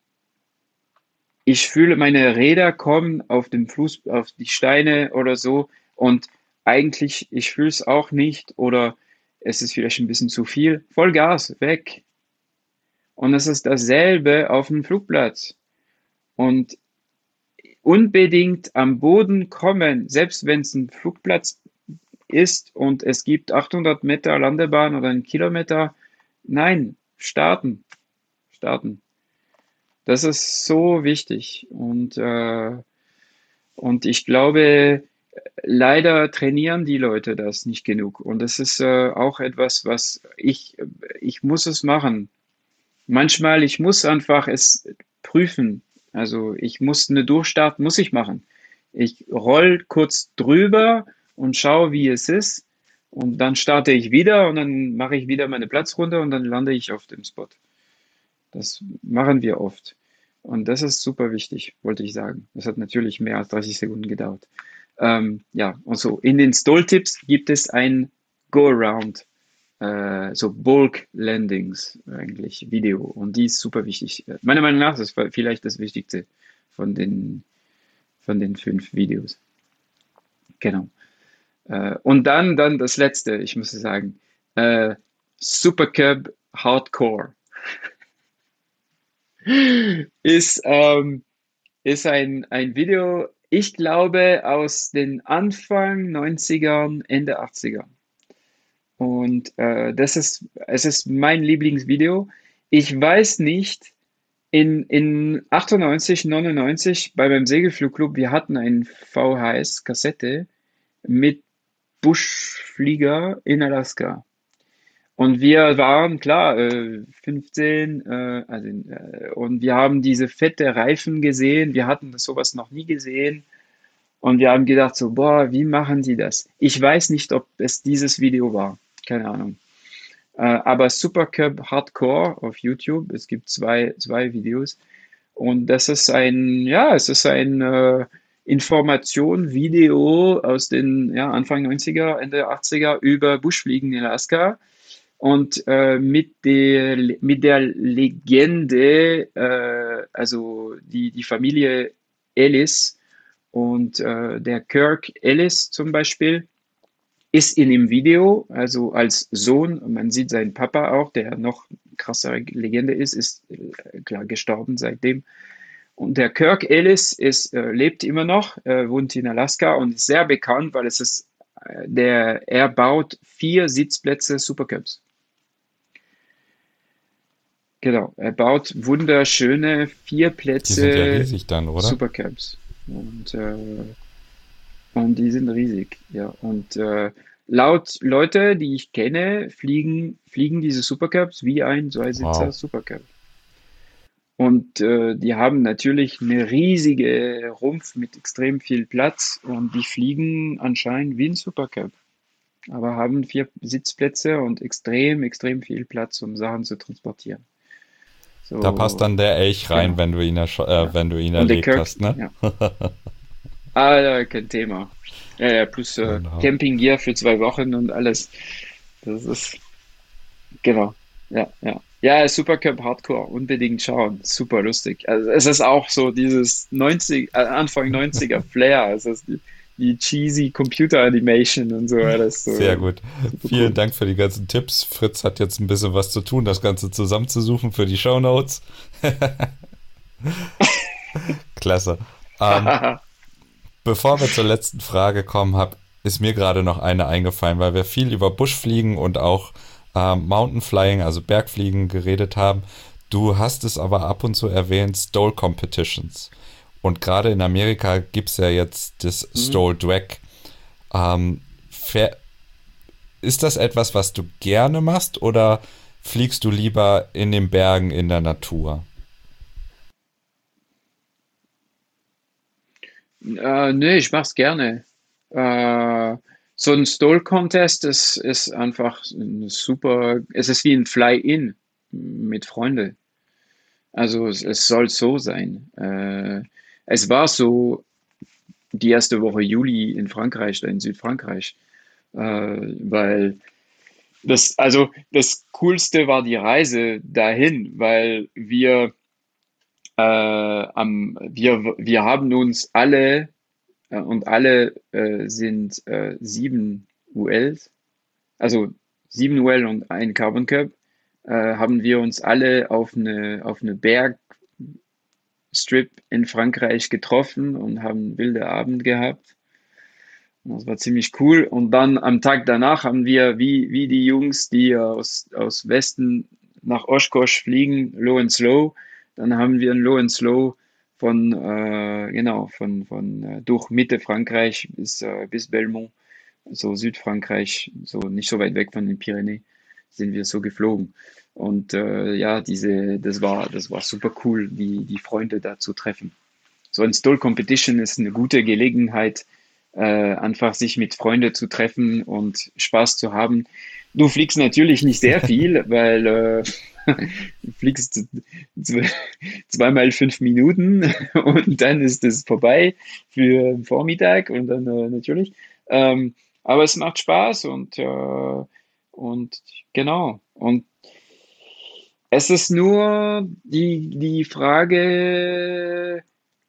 ich fühle, meine Räder kommen auf den Fluss, auf die Steine oder so und eigentlich, ich fühle es auch nicht oder es ist vielleicht ein bisschen zu viel, Vollgas, weg. Und es ist dasselbe auf dem Flugplatz. Und unbedingt am Boden kommen, selbst wenn es ein Flugplatz ist und es gibt achthundert Meter Landebahn oder einen Kilometer, nein, starten, starten. Das ist so wichtig und, äh, und ich glaube, leider trainieren die Leute das nicht genug und das ist äh, auch etwas, was ich, ich muss es machen. Manchmal, ich muss einfach es prüfen. Also ich muss eine Durchstart, muss ich machen. Ich roll kurz drüber und schaue, wie es ist. Und dann starte ich wieder und dann mache ich wieder meine Platzrunde und dann lande ich auf dem Spot. Das machen wir oft. Und das ist super wichtig, wollte ich sagen. Das hat natürlich mehr als dreißig Sekunden gedauert. Ähm, ja, und so. In den Stall-Tipps gibt es ein Go-Around. So Bulk Landings eigentlich, Video. Und die ist super wichtig. Meiner Meinung nach ist das vielleicht das Wichtigste von den, von den fünf Videos. Genau. Und dann, dann das Letzte, ich muss sagen, äh, Super Cub Hardcore ist, ähm, ist ein, ein Video, ich glaube, aus den Anfang neunzigern, Ende achtzigern. Und äh, das ist, es ist mein Lieblingsvideo. Ich weiß nicht, in, in achtundneunzig, neunundneunzig bei meinem Segelflugclub, wir hatten ein V H S-Kassette mit Buschflieger in Alaska. Und wir waren, klar, äh, fünfzehn, äh, also, äh, und wir haben diese fette Reifen gesehen. Wir hatten sowas noch nie gesehen. Und wir haben gedacht so, boah, wie machen die das? Ich weiß nicht, ob es dieses Video war. Keine Ahnung. Äh, aber Super Cub Hardcore auf YouTube, es gibt zwei, zwei Videos. Und das ist ein, ja, es ist ein äh, Information-Video aus den ja, Anfang neunziger, Ende achtziger über Buschfliegen in Alaska. Und äh, mit, der, mit der Legende, äh, also die, die Familie Ellis und äh, der Kirk Ellis zum Beispiel, ist in dem Video, also als Sohn, man sieht seinen Papa auch, der noch krassere Legende ist, ist äh, klar gestorben seitdem. Und der Kirk Ellis ist, äh, lebt immer noch, äh, wohnt in Alaska und ist sehr bekannt, weil es ist, äh, der, er baut vier Sitzplätze Supercubs. Genau, er baut wunderschöne vier Plätze Die sind ja riesig dann, oder? Supercubs. Und, äh, und die sind riesig, ja. Und äh, laut Leute, die ich kenne, fliegen, fliegen diese Supercubs wie ein Zweisitzer Wow. Supercub. Und äh, die haben natürlich eine riesige Rumpf mit extrem viel Platz und die fliegen anscheinend wie ein Supercub. Aber haben vier Sitzplätze und extrem, extrem viel Platz, um Sachen zu transportieren. So, Da passt dann der Elch rein, genau. wenn du ihn, ersch- äh, Ja. wenn du ihn Und der erlegt Kirk, hast, ne? ja. Ah, ja, kein Thema. Ja, ja, plus äh, Genau. Campinggear für zwei Wochen und alles. Das ist, genau, ja, ja. Ja, Supercup Hardcore, unbedingt schauen. Super lustig. Also es ist auch so dieses neunzig, äh, Anfang neunziger Flair. Es ist die, die cheesy Computer Animation und so. Ja, das ist Sehr so gut. super Vielen cool. Dank für die ganzen Tipps. Fritz hat jetzt ein bisschen was zu tun, das Ganze zusammenzusuchen für die Shownotes. Klasse. Ähm, Bevor wir zur letzten Frage kommen, hab, ist mir gerade noch eine eingefallen, weil wir viel über Buschfliegen und auch ähm, Mountainflying, also Bergfliegen, geredet haben. Du hast es aber ab und zu erwähnt, Stole Competitions. Und gerade in Amerika gibt es ja jetzt das Mhm. Stole Drag. Ähm, fähr- ist das etwas, was du gerne machst oder fliegst du lieber in den Bergen in der Natur? Äh, nee, ich mach's gerne. Äh, so ein Stole-Contest ist, ist einfach ein super, es ist wie ein Fly-In mit Freunden. Also es, es soll so sein. Äh, es war so die erste Woche Juli in Frankreich, da in Südfrankreich, äh, weil das, also das Coolste war die Reise dahin, weil wir, äh, am, wir, wir haben uns alle äh, und alle äh, sind äh, sieben U Ls, also sieben U L und ein Carbon Cup, äh, haben wir uns alle auf eine, auf eine Bergstrip in Frankreich getroffen und haben einen wilden Abend gehabt. Das war ziemlich cool. Und dann am Tag danach haben wir, wie, wie die Jungs, die aus, aus Westen nach Oshkosh fliegen, Low and Slow, dann haben wir ein Low and Slow von, äh, genau, von, von äh, durch Mitte Frankreich bis, äh, bis Belmont, so Südfrankreich, so nicht so weit weg von den Pyrenäen, sind wir so geflogen. Und äh, ja, diese, das war, das war super cool, die, die Freunde da zu treffen. So ein Stoll Competition ist eine gute Gelegenheit, äh, einfach sich mit Freunden zu treffen und Spaß zu haben. Du fliegst natürlich nicht sehr viel, weil äh, du fliegst z- zweimal fünf Minuten und dann ist es vorbei für den Vormittag und dann äh, natürlich. Ähm, aber es macht Spaß und, äh, und genau. Und es ist nur die, die Frage,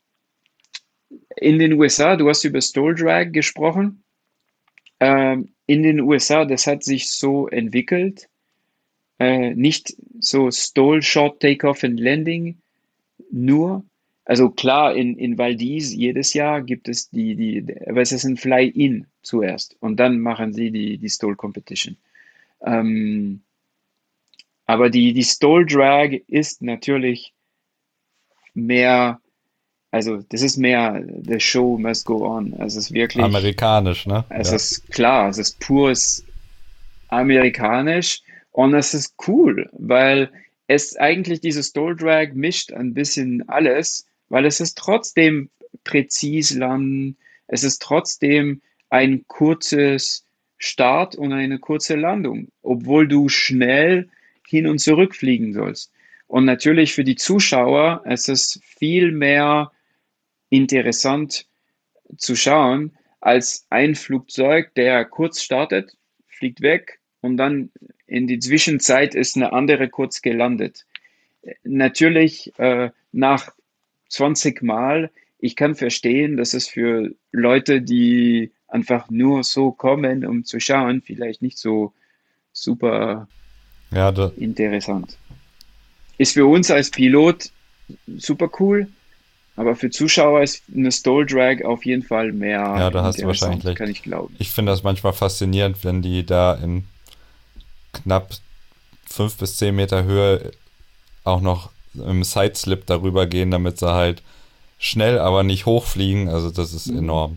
in den U S A, du hast über Stole Drag gesprochen. Ähm, in den U S A, das hat sich so entwickelt. Äh, nicht so Stole Short Takeoff and Landing nur. Also klar, in, in Valdez jedes Jahr gibt es die, die, aber es ist ein Fly-In zuerst und dann machen sie die, die Stole Competition. Ähm, aber die, die Stole Drag ist natürlich mehr, also das ist mehr the show must go on. Also es ist wirklich, Amerikanisch, ne? es Ja. ist klar, es ist pures amerikanisch und es ist cool, weil es eigentlich dieses Stole Drag mischt ein bisschen alles, weil es ist trotzdem präzis landen, es ist trotzdem ein kurzes Start und eine kurze Landung, obwohl du schnell hin und zurück fliegen sollst. Und natürlich für die Zuschauer, es ist viel mehr interessant zu schauen, als ein Flugzeug, der kurz startet, fliegt weg und dann in die Zwischenzeit ist eine andere kurz gelandet. Natürlich äh, nach zwanzig Mal, ich kann verstehen, dass es für Leute, die einfach nur so kommen, um zu schauen, vielleicht nicht so super Ja, da, interessant. Ist für uns als Pilot super cool, aber für Zuschauer ist eine Stole Drag auf jeden Fall mehr ja, da hast du wahrscheinlich interessant, recht. kann ich glauben. Ich finde das manchmal faszinierend, wenn die da in knapp fünf bis zehn Meter Höhe auch noch im Sideslip darüber gehen, damit sie halt schnell, aber nicht hochfliegen. Also das ist Mhm. enorm.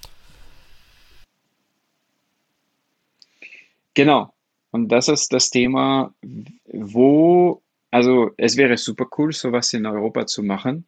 Genau. Und das ist das Thema, wo, also es wäre super cool, sowas in Europa zu machen.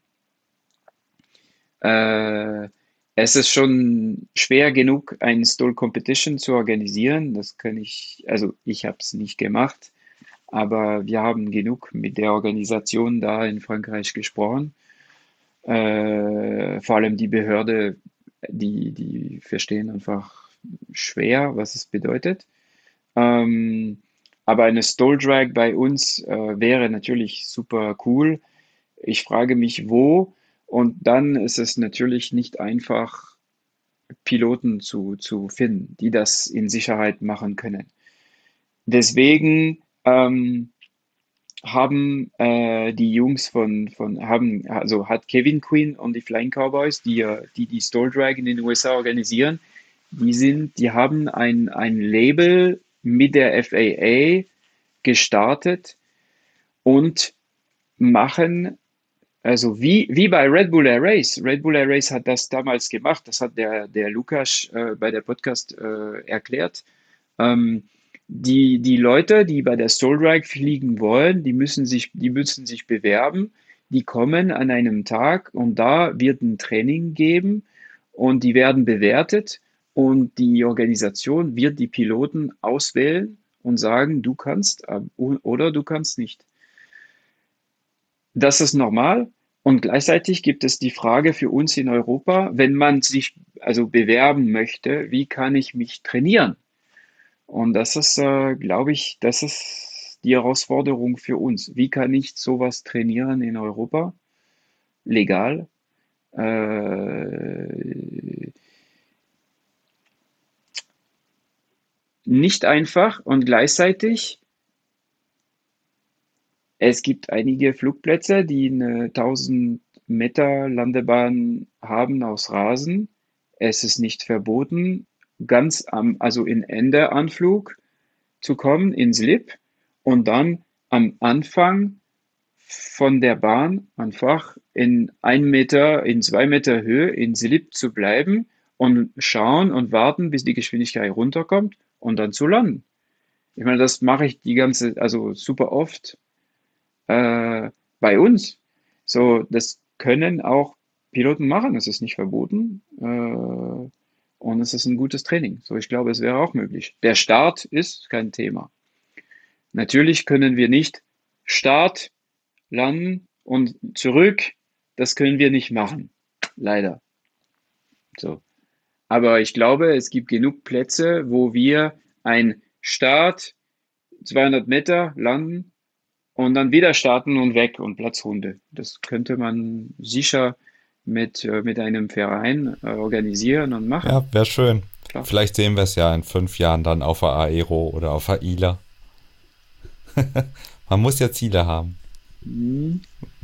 Äh, Es ist schon schwer genug, ein Stoll Competition zu organisieren. Das kann ich, also ich habe es nicht gemacht, aber wir haben genug mit der Organisation da in Frankreich gesprochen. Äh, vor allem die Behörde, die, die verstehen einfach schwer, was es bedeutet. Ähm, aber eine Stall Drag bei uns äh, wäre natürlich super cool. Ich frage mich, wo. Und dann ist es natürlich nicht einfach, Piloten zu, zu finden, die das in Sicherheit machen können. Deswegen ähm, haben äh, die Jungs von, von haben, also hat Kevin Quinn und die Flying Cowboys, die äh, die, die Stall Drag in den U S A organisieren, die sind, die haben ein, ein Label mit der F A A gestartet und machen, also wie, wie bei Red Bull Air Race. Red Bull Air Race hat das damals gemacht, das hat der, der Lukas äh, bei der Podcast äh, erklärt. Ähm, die, die Leute, die bei der Stall Drag fliegen wollen, die müssen sich, die müssen sich bewerben. Die kommen an einem Tag und da wird ein Training geben und die werden bewertet und die Organisation wird die Piloten auswählen und sagen, du kannst äh, oder du kannst nicht. Das ist normal. Und gleichzeitig gibt es die Frage für uns in Europa, wenn man sich also bewerben möchte, wie kann ich mich trainieren? Und das ist, äh, glaube ich, das ist die Herausforderung für uns. Wie kann ich sowas trainieren in Europa? Legal? Äh, nicht einfach und gleichzeitig, es gibt einige Flugplätze, die eine tausend Meter Landebahn haben aus Rasen. Es ist nicht verboten, ganz am, also in Endeanflug zu kommen, in Slip und dann am Anfang von der Bahn einfach in ein Meter, in zwei Meter Höhe in Slip zu bleiben und schauen und warten, bis die Geschwindigkeit runterkommt und dann zu landen. Ich meine, das mache ich die ganze, also super oft äh, bei uns. So, das können auch Piloten machen, es ist nicht verboten. Äh, und es ist ein gutes Training. So, ich glaube, es wäre auch möglich. Der Start ist kein Thema. Natürlich können wir nicht Start, landen und zurück. Das können wir nicht machen. Leider. So. Aber ich glaube, es gibt genug Plätze, wo wir ein Start, zweihundert Meter landen und dann wieder starten und weg und Platzrunde. Das könnte man sicher mit, äh, mit einem Verein äh, organisieren und machen. Ja, wäre schön. Klar. Vielleicht sehen wir es ja in fünf Jahren dann auf der Aero oder auf der I L A. Man muss ja Ziele haben. Mhm.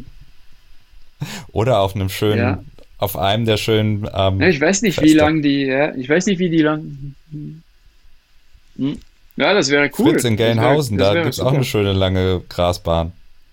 Oder auf einem schönen, Ja. auf einem der schönen ähm, Ja, ich weiß nicht, wie Feste. lang die, ja, ich weiß nicht, wie die lang. Hm. Ja, das wäre cool. Fritz in Das wäre- Gelnhausen, das da wäre gibt es auch super. eine schöne lange Grasbahn.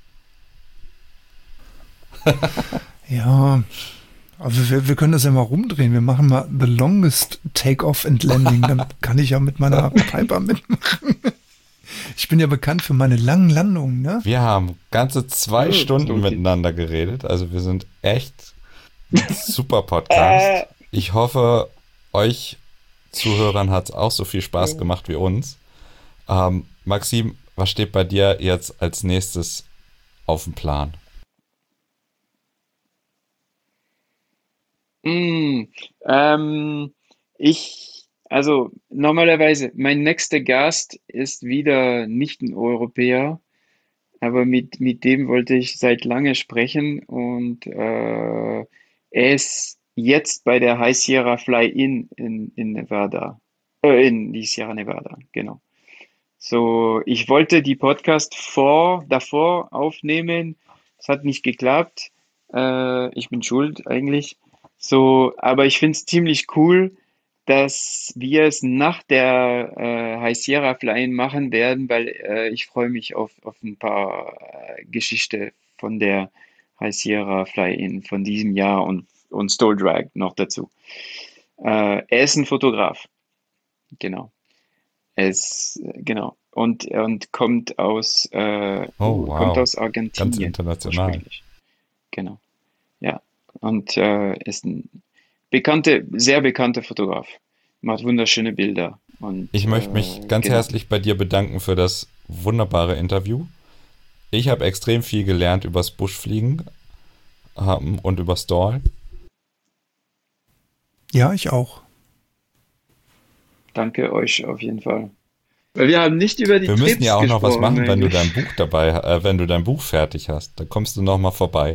Ja, also wir, wir können das ja mal rumdrehen. Wir machen mal the longest Take-off and Landing. Dann kann ich ja mit meiner Piper mitmachen. Ich bin ja bekannt für meine langen Landungen, ne? Wir haben ganze zwei Oh, Stunden so viel. miteinander geredet. Also wir sind echt ein super Podcast. Ich hoffe, euch Zuhörern hat es auch so viel Spaß gemacht wie uns. Ähm, Maxim, was steht bei dir jetzt als nächstes auf dem Plan? Mm, ähm, ich, also normalerweise, mein nächster Gast ist wieder nicht ein Europäer, aber mit, mit dem wollte ich seit lange sprechen und äh, er ist jetzt bei der High Sierra Fly-In in, in Nevada, äh, in die Sierra Nevada, genau. So, ich wollte die Podcast vor, davor aufnehmen. Es hat nicht geklappt. Äh, ich bin schuld eigentlich. So, aber ich finde es ziemlich cool, dass wir es nach der äh, High Sierra Fly-In machen werden, weil äh, ich freue mich auf, auf ein paar äh, Geschichte von der High Sierra Fly-In von diesem Jahr und, und Stall Drag noch dazu. Äh, er ist ein Fotograf, genau. Es, äh, genau. Und, und kommt aus, äh, Oh, uh, wow. kommt aus Ganz Argentinien international. ursprünglich. Genau. Ja. Und äh, ist ein bekannte, sehr bekannter Fotograf. Macht wunderschöne Bilder. Und, Ich möchte mich äh, ganz genau. herzlich bei dir bedanken für das wunderbare Interview. Ich habe extrem viel gelernt übers Buschfliegen ähm, und über Stall. Ja, ich auch. Danke euch auf jeden Fall. Weil wir haben nicht über die Wir Trips müssen ja auch noch was machen, wenn du eigentlich. dein Buch dabei, äh, wenn du dein Buch fertig hast. Da kommst du noch mal vorbei.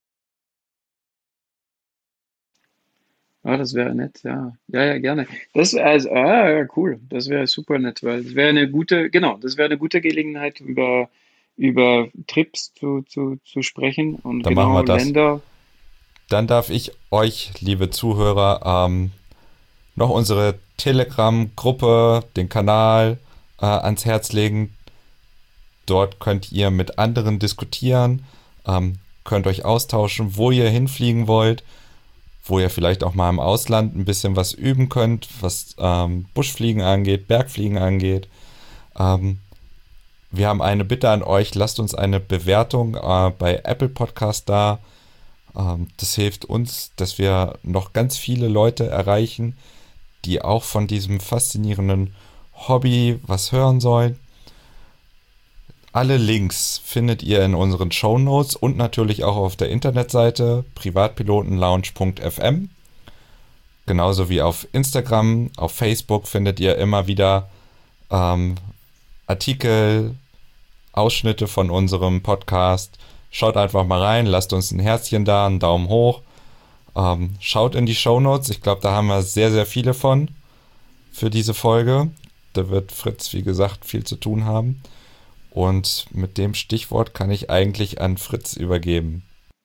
Ah, das wäre nett, ja. Ja, ja, gerne. Das wäre also, ah, ja, cool. Das wäre super nett, weil das wäre eine gute, genau, das wäre eine gute Gelegenheit, über, über Trips zu, zu, zu sprechen und Dann machen wir genau das. Länder. Dann darf ich euch, liebe Zuhörer, ähm, noch unsere Telegram-Gruppe, den Kanal äh, ans Herz legen. Dort könnt ihr mit anderen diskutieren, ähm, könnt euch austauschen, wo ihr hinfliegen wollt, wo ihr vielleicht auch mal im Ausland ein bisschen was üben könnt, was ähm, Buschfliegen angeht, Bergfliegen angeht. Ähm, wir haben eine Bitte an euch, lasst uns eine Bewertung äh, bei Apple Podcast da. Ähm, das hilft uns, dass wir noch ganz viele Leute erreichen, die auch von diesem faszinierenden Hobby was hören sollen. Alle Links findet ihr in unseren Shownotes und natürlich auch auf der Internetseite privatpilotenlounge punkt f m. Genauso wie auf Instagram, auf Facebook findet ihr immer wieder ähm, Artikel, Ausschnitte von unserem Podcast. Schaut einfach mal rein, lasst uns ein Herzchen da, einen Daumen hoch. Ähm, schaut in die Shownotes, ich glaube, da haben wir sehr, sehr viele von für diese Folge. Da wird Fritz, wie gesagt, viel zu tun haben. Und mit dem Stichwort kann ich eigentlich an Fritz übergeben.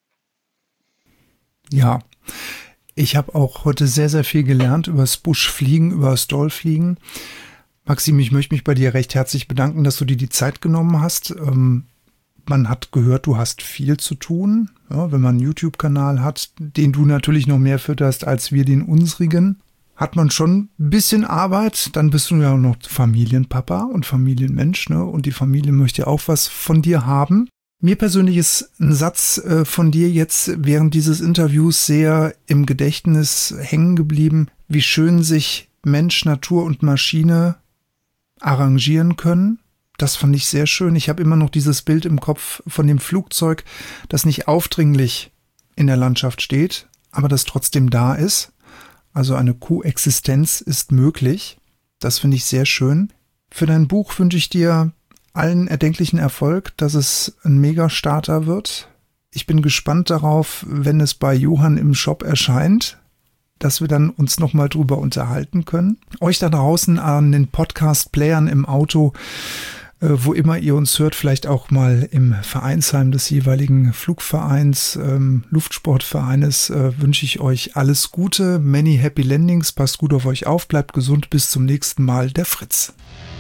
Ja, ich habe auch heute sehr, sehr viel gelernt über das Buschfliegen, über das Dollfliegen. Maxim, ich möchte mich bei dir recht herzlich bedanken, dass du dir die Zeit genommen hast. Ähm, man hat gehört, du hast viel zu tun. Ja, wenn man einen YouTube-Kanal hat, den du natürlich noch mehr fütterst als wir den unsrigen, hat man schon ein bisschen Arbeit. Dann bist du ja auch noch Familienpapa und Familienmensch, ne? Und die Familie möchte auch was von dir haben. Mir persönlich ist ein Satz äh, von dir jetzt während dieses Interviews sehr im Gedächtnis hängen geblieben, wie schön sich Mensch, Natur und Maschine arrangieren können. Das fand ich sehr schön. Ich habe immer noch dieses Bild im Kopf von dem Flugzeug, das nicht aufdringlich in der Landschaft steht, aber das trotzdem da ist. Also eine Koexistenz ist möglich. Das finde ich sehr schön. Für dein Buch wünsche ich dir allen erdenklichen Erfolg, dass es ein Mega-Starter wird. Ich bin gespannt darauf, wenn es bei Johann im Shop erscheint, dass wir dann uns nochmal drüber unterhalten können. Euch da draußen an den Podcast-Playern im Auto, äh, wo immer ihr uns hört, vielleicht auch mal im Vereinsheim des jeweiligen Flugvereins, ähm, Luftsportvereines, äh, wünsche ich euch alles Gute, many happy landings, passt gut auf euch auf, bleibt gesund, bis zum nächsten Mal, der Fritz.